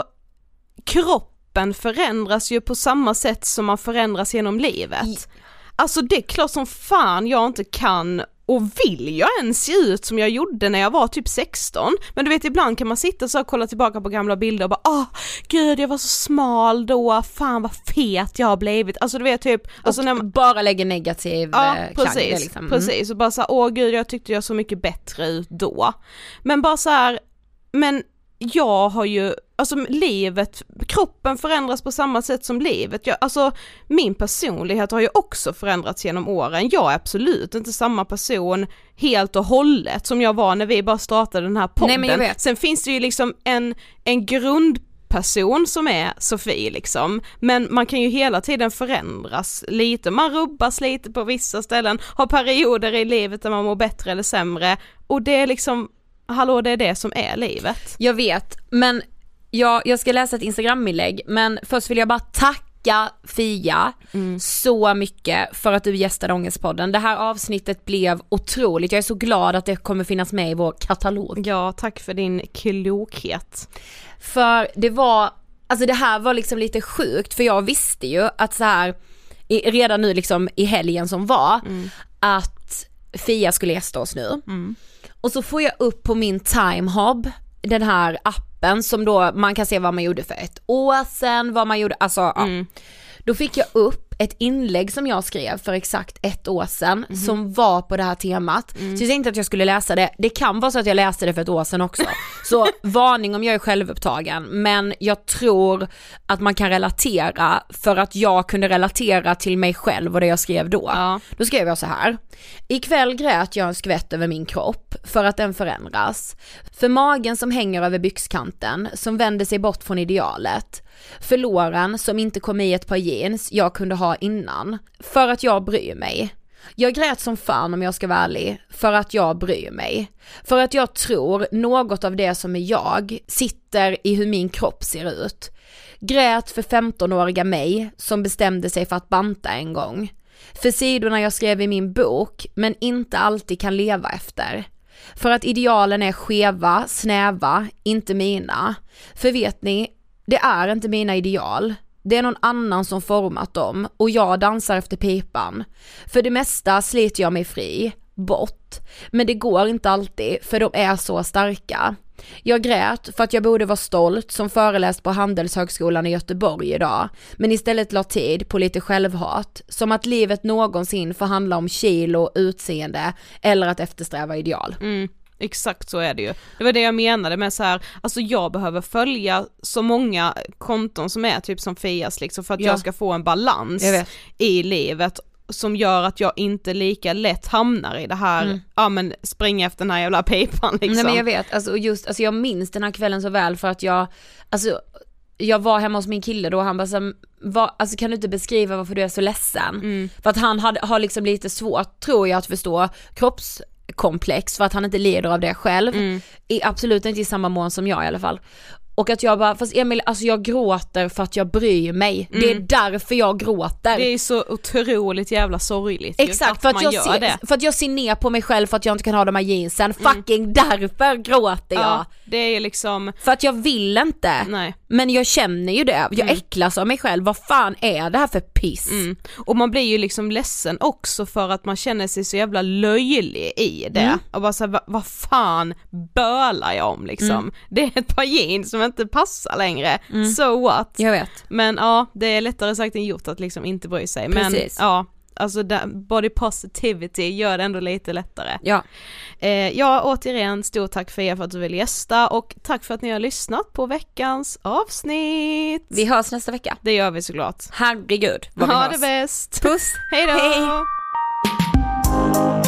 kroppen förändras ju på samma sätt som man förändras genom livet. Alltså det är klart som fan jag inte kan och vill jag ens se ut som jag gjorde när jag var typ 16. Men du vet, ibland kan man sitta så och kolla tillbaka på gamla bilder och bara, gud jag var så smal då, fan vad fet jag har blivit. Alltså du vet typ, alltså när man bara lägger negativ precis, liksom. Precis, och bara så här, gud jag tyckte jag så mycket bättre ut då. Men bara så här, men jag har ju, alltså livet, kroppen förändras på samma sätt som livet. Alltså min personlighet har ju också förändrats genom åren. Jag är absolut inte samma person helt och hållet som jag var när vi bara startade den här podden. Nej, men jag vet. Sen finns det ju liksom en grundperson som är Sofie liksom, men man kan ju hela tiden förändras lite, man rubbas lite på vissa ställen, har perioder i livet där man mår bättre eller sämre, och det är liksom, det är det som är livet. Jag vet, men jag ska läsa ett Instagram-inlägg, men först vill jag bara tacka Fia så mycket för att du gästade Ångestpodden. Det här avsnittet blev otroligt. Jag är så glad att det kommer finnas med i vår katalog. Ja, tack för din klokhet. För det här var liksom lite sjukt, för jag visste ju att så här redan nu liksom i helgen som var att Fia skulle gästa oss nu. Och så får jag upp på min Timehub, den här appen som då man kan se vad man gjorde för ett år sedan, vad man gjorde, Då fick jag upp ett inlägg som jag skrev för exakt ett år sedan som var på det här temat. Så jag tänkte att jag skulle läsa det. Det kan vara så att jag läste det för ett år sedan också. Så varning om jag är självupptagen. Men jag tror att man kan relatera, för att jag kunde relatera till mig själv och det jag skrev då. Ja. Då skrev jag så här: ikväll grät jag en skvätt över min kropp för att den förändras. För magen som hänger över byxkanten, som vänder sig bort från idealet. För låren som inte kom i ett par jeans jag kunde ha innan. För att jag bryr mig. Jag grät som fan, om jag ska vara ärlig, för att jag bryr mig. För att jag tror något av det som är jag sitter i hur min kropp ser ut. Grät för 15-åriga mig som bestämde sig för att banta en gång. För sidorna jag skrev i min bok men inte alltid kan leva efter. För att idealen är skeva, snäva, inte mina. För vet ni, det är inte mina ideal. Det är någon annan som format dem och jag dansar efter pipan. För det mesta sliter jag mig fri, bort. Men det går inte alltid, för de är så starka. Jag grät för att jag borde vara stolt som föreläst på Handelshögskolan i Göteborg idag, men istället la tid på lite självhat, som att livet någonsin får handla om kilo, utseende eller att eftersträva ideal. Exakt så är det ju. Det var det jag menade med så här, alltså jag behöver följa så många konton som är typ som Fias liksom, för att jag ska få en balans i livet. som gör att jag inte lika lätt hamnar i det här, ja men springa efter den här jävla pipan liksom. Nej men jag vet, alltså jag minns den här kvällen så väl för att jag var hemma hos min kille då och han bara så, alltså kan du inte beskriva varför du är så ledsen? För att han har liksom lite svårt, tror jag, att förstå kroppskomplex för att han inte lider av det själv. Absolut inte i samma mån som jag i alla fall. Och att jag bara, fast Emil, alltså jag gråter för att jag bryr mig. Det är därför jag gråter. Det är så otroligt jävla sorgligt. Exakt, för att jag ser ner på mig själv för att jag inte kan ha de här jeansen. Fucking därför gråter jag. Ja, det är liksom... För att jag vill inte. Nej. Men jag känner ju det. Jag äcklas av mig själv. Vad fan är det här för piss? Och man blir ju liksom ledsen också för att man känner sig så jävla löjlig i det. Och bara såhär, vad fan bölar jag om liksom? Det är ett par jeans som inte passar längre. So what? Jag vet. Men ja, det är lättare sagt än gjort att liksom inte bry sig. Precis. Men ja, alltså body positivity gör det ändå lite lättare. Ja. Ja, återigen stort tack för er för att du vill gästa och tack för att ni har lyssnat på veckans avsnitt. Vi hörs nästa vecka. Det gör vi såklart. Herregud vad vi ha hörs. det bäst. Puss. Hej då. Hej.